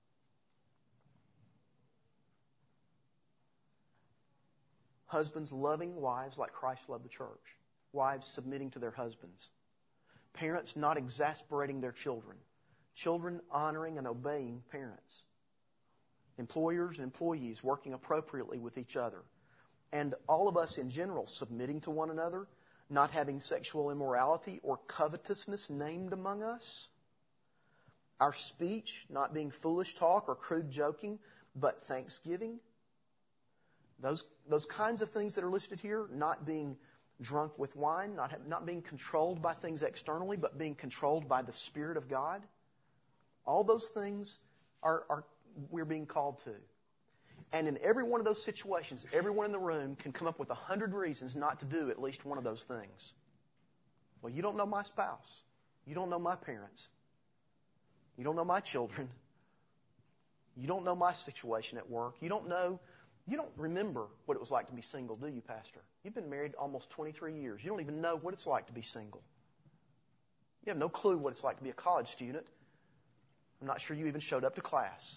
Husbands loving wives like Christ loved the church. Wives submitting to their husbands. Parents not exasperating their children. Children honoring and obeying parents. Employers and employees working appropriately with each other. And all of us in general submitting to one another, not having sexual immorality or covetousness named among us. Our speech not being foolish talk or crude joking, but thanksgiving. Those kinds of things that are listed here, not being drunk with wine, not being controlled by things externally, but being controlled by the Spirit of God. All those things we're being called to. And in every one of those situations, everyone in the room can come up with 100 reasons not to do at least one of those things. Well, you don't know my spouse. You don't know my parents. You don't know my children. You don't know my situation at work. You don't remember what it was like to be single, do you, Pastor? You've been married almost 23 years. You don't even know what it's like to be single. You have no clue what it's like to be a college student. I'm not sure you even showed up to class.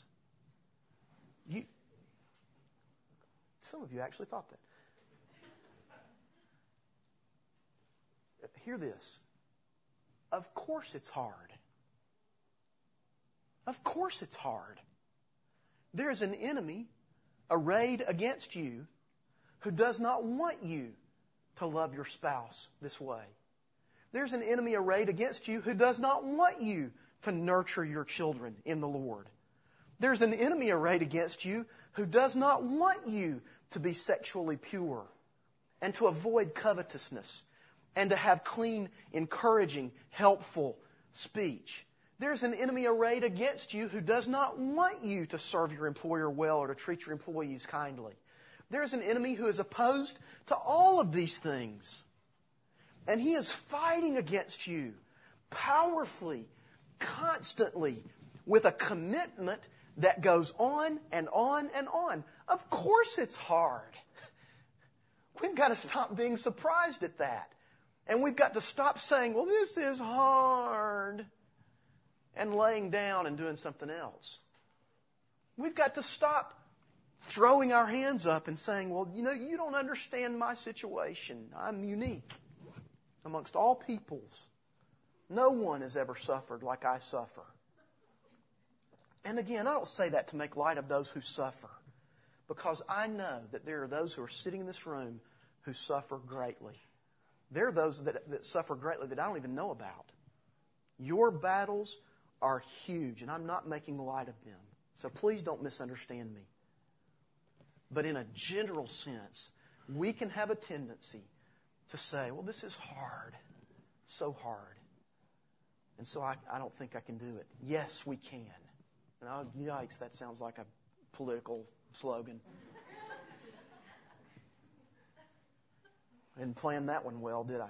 Some of you actually thought that. Hear this. Of course it's hard. Of course it's hard. There is an enemy arrayed against you who does not want you to love your spouse this way. There's an enemy arrayed against you who does not want you to nurture your children in the Lord. There's an enemy arrayed against you who does not want you to be sexually pure and to avoid covetousness and to have clean, encouraging, helpful speech. There's an enemy arrayed against you who does not want you to serve your employer well or to treat your employees kindly. There's an enemy who is opposed to all of these things. And he is fighting against you powerfully, constantly, with a commitment that goes on and on and on. Of course it's hard. We've got to stop being surprised at that. And we've got to stop saying, well, this is hard, and laying down and doing something else. We've got to stop throwing our hands up and saying, well, you don't understand my situation. I'm unique amongst all peoples. No one has ever suffered like I suffer. And again, I don't say that to make light of those who suffer, because I know that there are those who are sitting in this room who suffer greatly. There are those that suffer greatly that I don't even know about. Your battles are huge, and I'm not making light of them. So please don't misunderstand me. But in a general sense, we can have a tendency to say, well, this is hard, so hard. And so I don't think I can do it. Yes, we can. And yikes, that sounds like a political slogan. I didn't plan that one well, did I?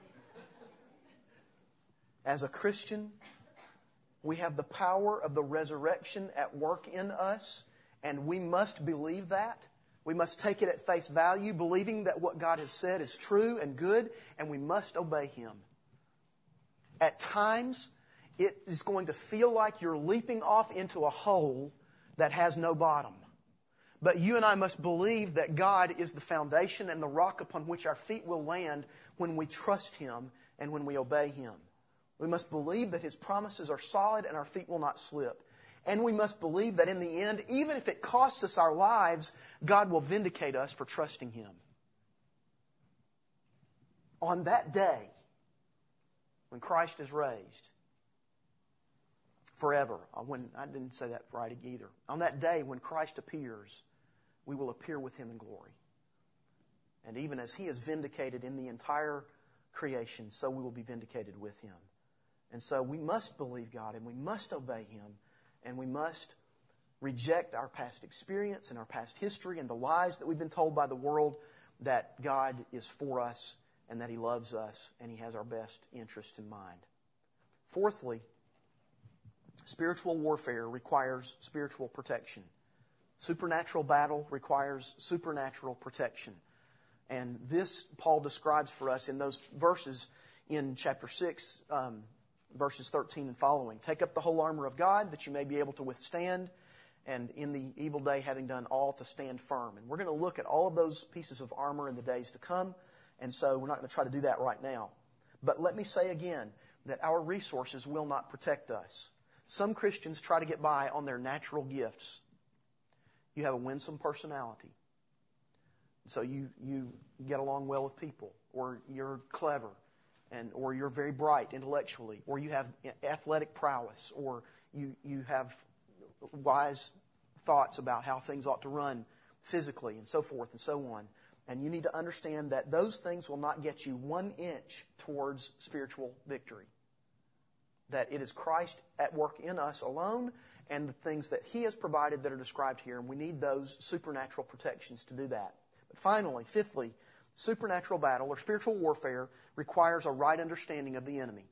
As a Christian, we have the power of the resurrection at work in us, and we must believe that. We must take it at face value, believing that what God has said is true and good, and we must obey Him. At times, it is going to feel like you're leaping off into a hole that has no bottom. But you and I must believe that God is the foundation and the rock upon which our feet will land when we trust Him and when we obey Him. We must believe that His promises are solid and our feet will not slip. And we must believe that in the end, even if it costs us our lives, God will vindicate us for trusting Him. On that day, when Christ is raised, forever, I didn't say that right either. On that day when Christ appears, we will appear with Him in glory. And even as He is vindicated in the entire creation, so we will be vindicated with Him. And so we must believe God, and we must obey Him, and we must reject our past experience and our past history and the lies that we've been told by the world that God is for us and that He loves us and He has our best interest in mind. Fourthly, spiritual warfare requires spiritual protection. Supernatural battle requires supernatural protection. And this Paul describes for us in those verses in chapter 6, verses 13 and following. Take up the whole armor of God that you may be able to withstand, and in the evil day having done all to stand firm. And we're going to look at all of those pieces of armor in the days to come, and so we're not going to try to do that right now. But let me say again that our resources will not protect us. Some Christians try to get by on their natural gifts. You have a winsome personality. So you get along well with people, or you're clever, or you're very bright intellectually, or you have athletic prowess, or you have wise thoughts about how things ought to run physically, and so forth and so on. And you need to understand that those things will not get you 1 inch towards spiritual victory. That it is Christ at work in us alone, and the things that He has provided that are described here, and we need those supernatural protections to do that. But finally, fifthly, supernatural battle or spiritual warfare requires a right understanding of the enemy.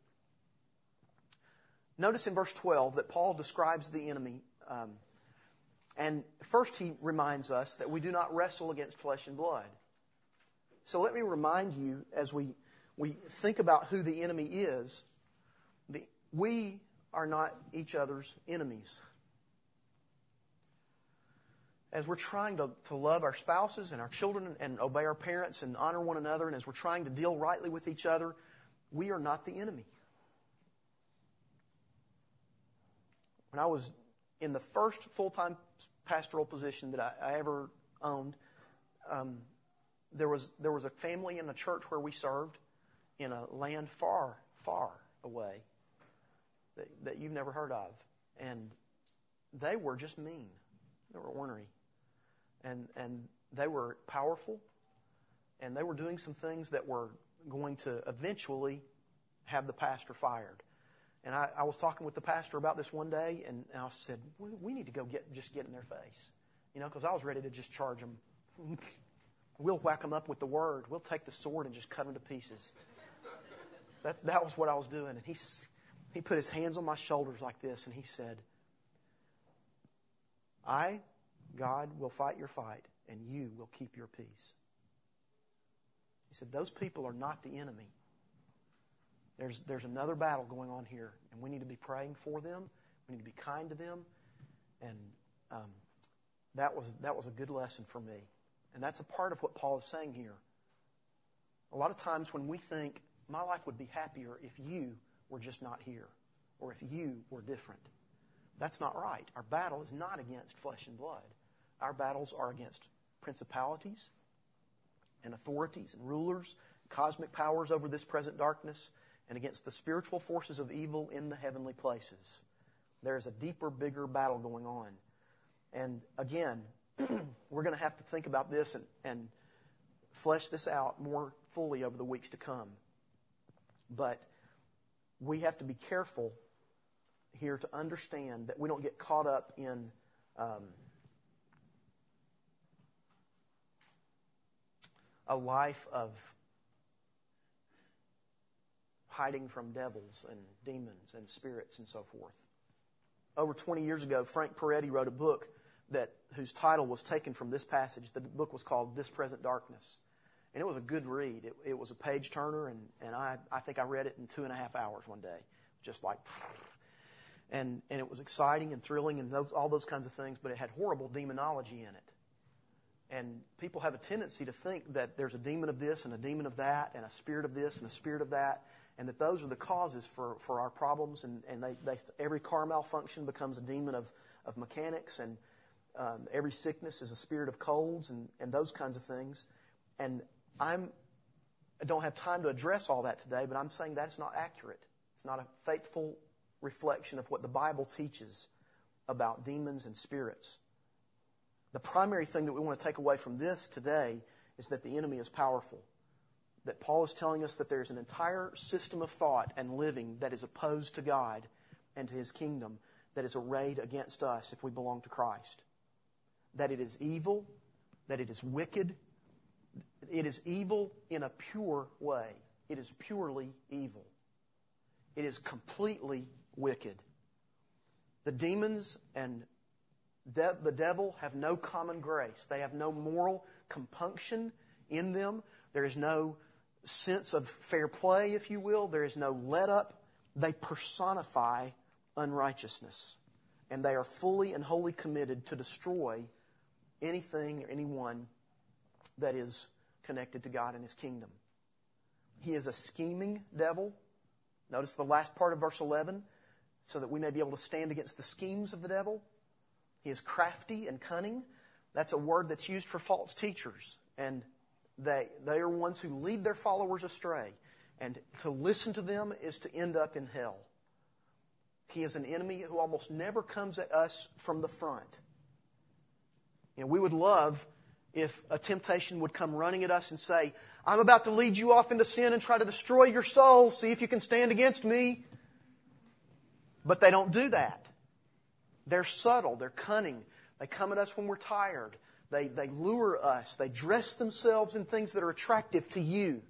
Notice in verse 12 that Paul describes the enemy, and first he reminds us that we do not wrestle against flesh and blood. So let me remind you, as we think about who the enemy is, we are not each other's enemies. As we're trying to love our spouses and our children and obey our parents and honor one another, and as we're trying to deal rightly with each other, we are not the enemy. When I was in the first full-time pastoral position that I ever owned, there was a family in a church where we served in a land far, far away that you've never heard of. And they were just mean. They were ornery. And they were powerful. And they were doing some things that were going to eventually have the pastor fired. And I was talking with the pastor about this one day, and I said, we need to go get in their face. Because I was ready to just charge them. We'll whack them up with the word. We'll take the sword and just cut them to pieces. That was what I was doing. And he put his hands on my shoulders like this, and he said, I, God, will fight your fight, and you will keep your peace. He said, those people are not the enemy. There's another battle going on here, and we need to be praying for them. We need to be kind to them. And that was a good lesson for me. And that's a part of what Paul is saying here. A lot of times when we think, my life would be happier if you were just not here, or if you were different. That's not right. Our battle is not against flesh and blood. Our battles are against principalities and authorities and rulers, cosmic powers over this present darkness, and against the spiritual forces of evil in the heavenly places. There's a deeper, bigger battle going on. And again, we're going to have to think about this and flesh this out more fully over the weeks to come. But we have to be careful here to understand that we don't get caught up in a life of hiding from devils and demons and spirits and so forth. Over 20 years ago, Frank Peretti wrote a book whose title was taken from this passage. The book was called This Present Darkness. And it was a good read. It was a page turner, and I think I read it in 2.5 hours one day. Just like, and it was exciting and thrilling and all those kinds of things, but it had horrible demonology in it. And people have a tendency to think that there's a demon of this and a demon of that and a spirit of this and a spirit of that, and that those are the causes for our problems. And every car malfunction becomes a demon of mechanics, and every sickness is a spirit of colds and those kinds of things. And I don't have time to address all that today, but I'm saying that's not accurate. It's not a faithful reflection of what the Bible teaches about demons and spirits. The primary thing that we want to take away from this today is that the enemy is powerful. That Paul is telling us that there's an entire system of thought and living that is opposed to God and to His kingdom, that is arrayed against us if we belong to Christ. That it is evil, that it is wicked. It is evil in a pure way. It is purely evil. It is completely wicked. The demons and the devil have no common grace. They have no moral compunction in them. There is no sense of fair play, if you will. There is no let up. They personify unrighteousness. And they are fully and wholly committed to destroy anything or anyone that is connected to God and His kingdom. He is a scheming devil. Notice the last part of verse 11, so that we may be able to stand against the schemes of the devil. He is crafty and cunning. That's a word that's used for false teachers. And they are ones who lead their followers astray. And to listen to them is to end up in hell. He is an enemy who almost never comes at us from the front. We would love if a temptation would come running at us and say, I'm about to lead you off into sin and try to destroy your soul. See if you can stand against me. But they don't do that. They're subtle. They're cunning. They come at us when we're tired. They lure us. They dress themselves in things that are attractive to you.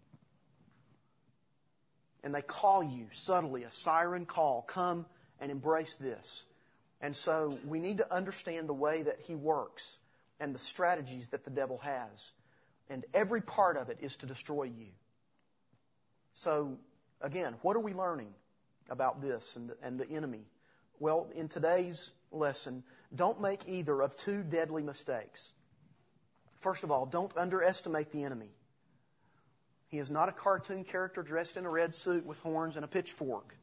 And they call you subtly, a siren call. Come and embrace this. And so we need to understand the way that he works and the strategies that the devil has. And every part of it is to destroy you. So, again, what are we learning about this and the enemy? Well, in today's lesson, don't make either of two deadly mistakes. First of all, don't underestimate the enemy. He is not a cartoon character dressed in a red suit with horns and a pitchfork.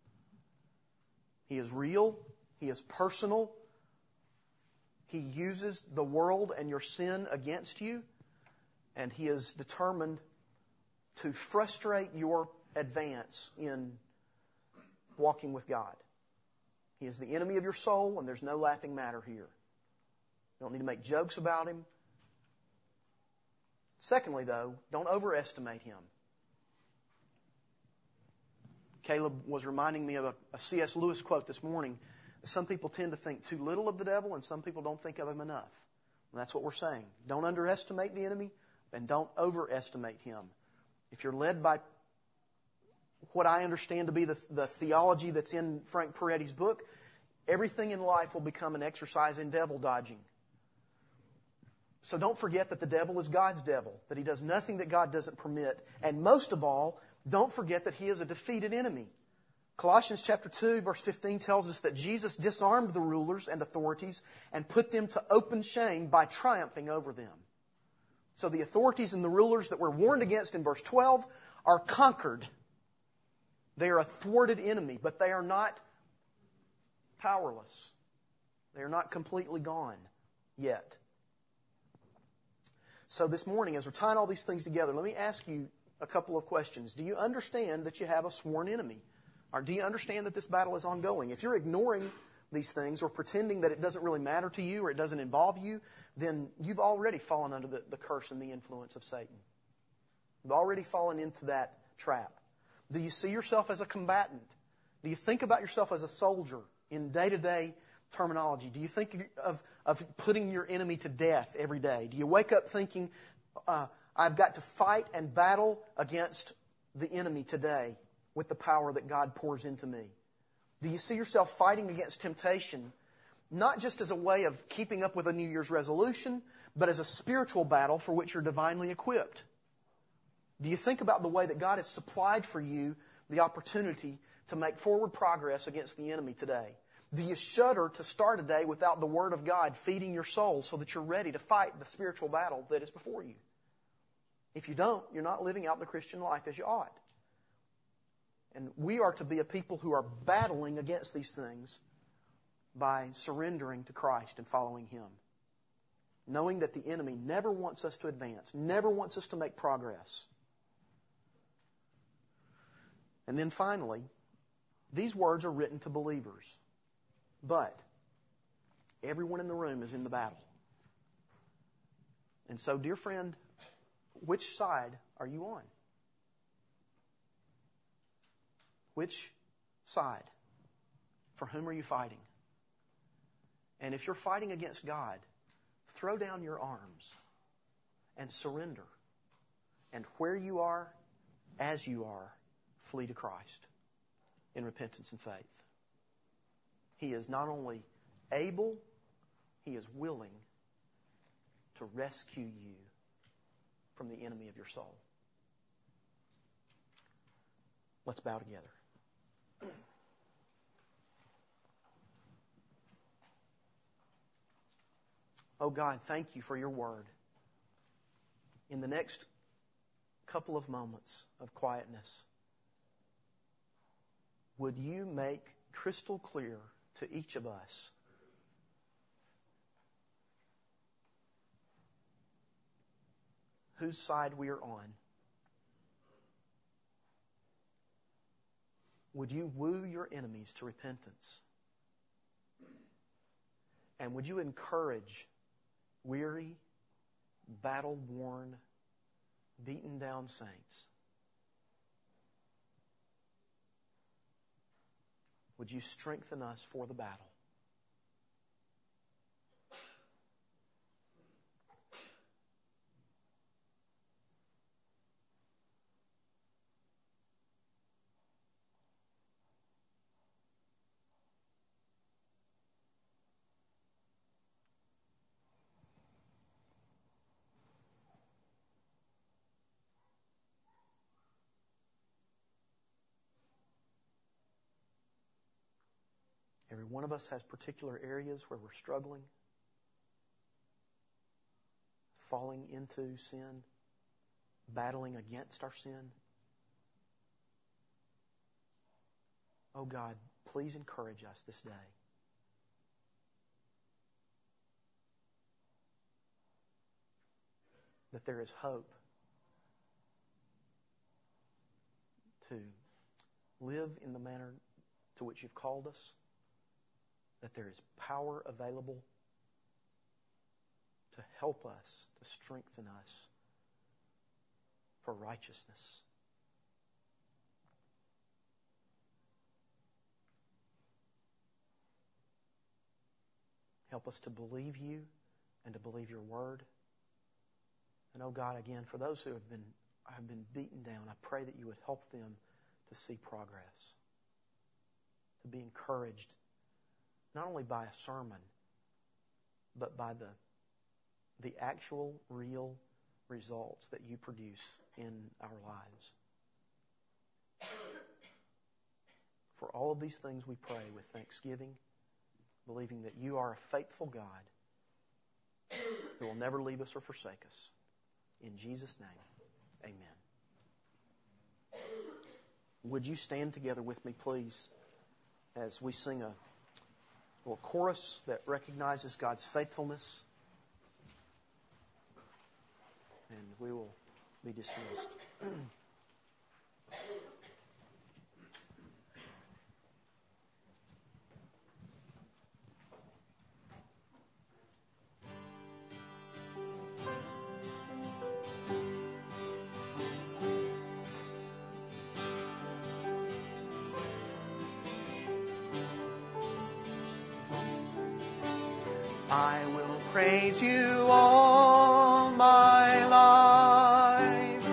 He is real. He is personal. He uses the world and your sin against you. And he is determined to frustrate your advance in walking with God. He is the enemy of your soul, and there's no laughing matter here. You don't need to make jokes about him. Secondly, though, don't overestimate him. Caleb was reminding me of a C.S. Lewis quote this morning. Some people tend to think too little of the devil, and some people don't think of him enough. And that's what we're saying. Don't underestimate the enemy, and don't overestimate him. If you're led by what I understand to be the theology that's in Frank Peretti's book, everything in life will become an exercise in devil dodging. So don't forget that the devil is God's devil, that he does nothing that God doesn't permit. And most of all, don't forget that he is a defeated enemy. Colossians chapter 2, verse 15 tells us that Jesus disarmed the rulers and authorities and put them to open shame by triumphing over them. So the authorities and the rulers that we're warned against in verse 12 are conquered. They are a thwarted enemy, but they are not powerless. They are not completely gone yet. So this morning, as we're tying all these things together, let me ask you a couple of questions. Do you understand that you have a sworn enemy? Or do you understand that this battle is ongoing? If you're ignoring these things or pretending that it doesn't really matter to you or it doesn't involve you, then you've already fallen under the curse and the influence of Satan. You've already fallen into that trap. Do you see yourself as a combatant? Do you think about yourself as a soldier in day-to-day terminology? Do you think of putting your enemy to death every day? Do you wake up thinking, I've got to fight and battle against the enemy today with the power that God pours into me? Do you see yourself fighting against temptation, not just as a way of keeping up with a New Year's resolution, but as a spiritual battle for which you're divinely equipped? Do you think about the way that God has supplied for you the opportunity to make forward progress against the enemy today? Do you shudder to start a day without the Word of God feeding your soul so that you're ready to fight the spiritual battle that is before you? If you don't, you're not living out the Christian life as you ought. And we are to be a people who are battling against these things by surrendering to Christ and following Him. Knowing that the enemy never wants us to advance, never wants us to make progress. And then finally, these words are written to believers. But everyone in the room is in the battle. And so, dear friend, Which side are you on? Which side? For whom are you fighting? And if you're fighting against God, throw down your arms and surrender. And where you are, as you are, flee to Christ in repentance and faith. He is not only able, He is willing to rescue you from the enemy of your soul. Let's bow together. Oh God, thank you for your word. In the next couple of moments of quietness, would you make crystal clear to each of us whose side we are on? Would you woo your enemies to repentance? And would you encourage weary, battle-worn, beaten-down saints? Would you strengthen us for the battle? Every one of us has particular areas where we're struggling, falling into sin, battling against our sin. Oh God, please encourage us this day. That there is hope to live in the manner to which you've called us. That there is power available to help us, to strengthen us for righteousness. Help us to believe you and to believe your word. And oh God, again, for those who have been beaten down, I pray that you would help them to see progress, to be encouraged, not only by a sermon, but by the actual, real results that you produce in our lives. For all of these things we pray with thanksgiving, believing that you are a faithful God who will never leave us or forsake us. In Jesus' name, amen. Would you stand together with me, please, as we sing a little chorus that recognizes God's faithfulness, and we will be dismissed. I will praise you all my life.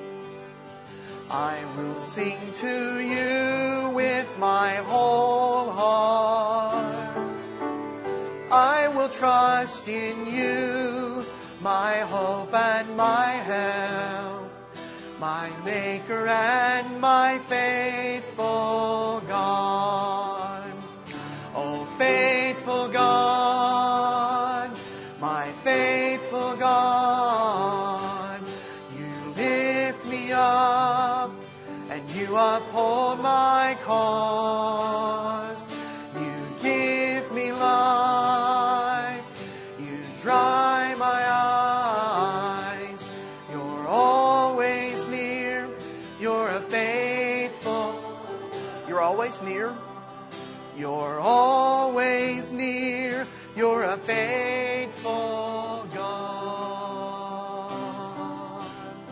I will sing to you with my whole heart. I will trust in you, my hope and my help, my Maker and my faithful God. Oh, faithful God, my faithful God, you lift me up and you uphold my cause. You give me life, you dry my eyes. You're always near, you're a faithful, you're always near. You're always near, you're a faithful God.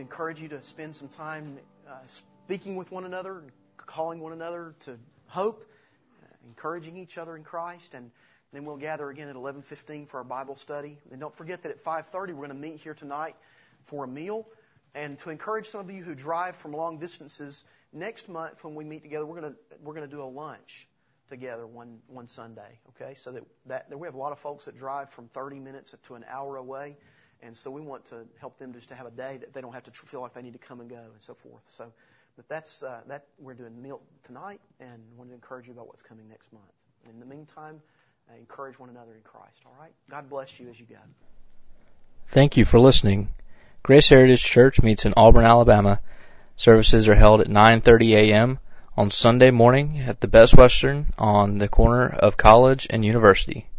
encourage you to spend some time speaking with one another, calling one another to hope, encouraging each other in Christ, and then we'll gather again at 11:15 for our Bible study. And don't forget that at 5:30 we're going to meet here tonight for a meal. And to encourage some of you who drive from long distances, next month when we meet together, we're going to do a lunch together one Sunday. Okay, so that we have a lot of folks that drive from 30 minutes to an hour away, and so we want to help them just to have a day that they don't have to feel like they need to come and go and so forth. So, but that's that we're doing meal tonight, and want to encourage you about what's coming next month. In the meantime, encourage one another in Christ. All right, God bless you as you go. Thank you for listening. Grace Heritage Church meets in Auburn, Alabama. Services are held at 9:30 a.m. on Sunday morning at the Best Western on the corner of College and University.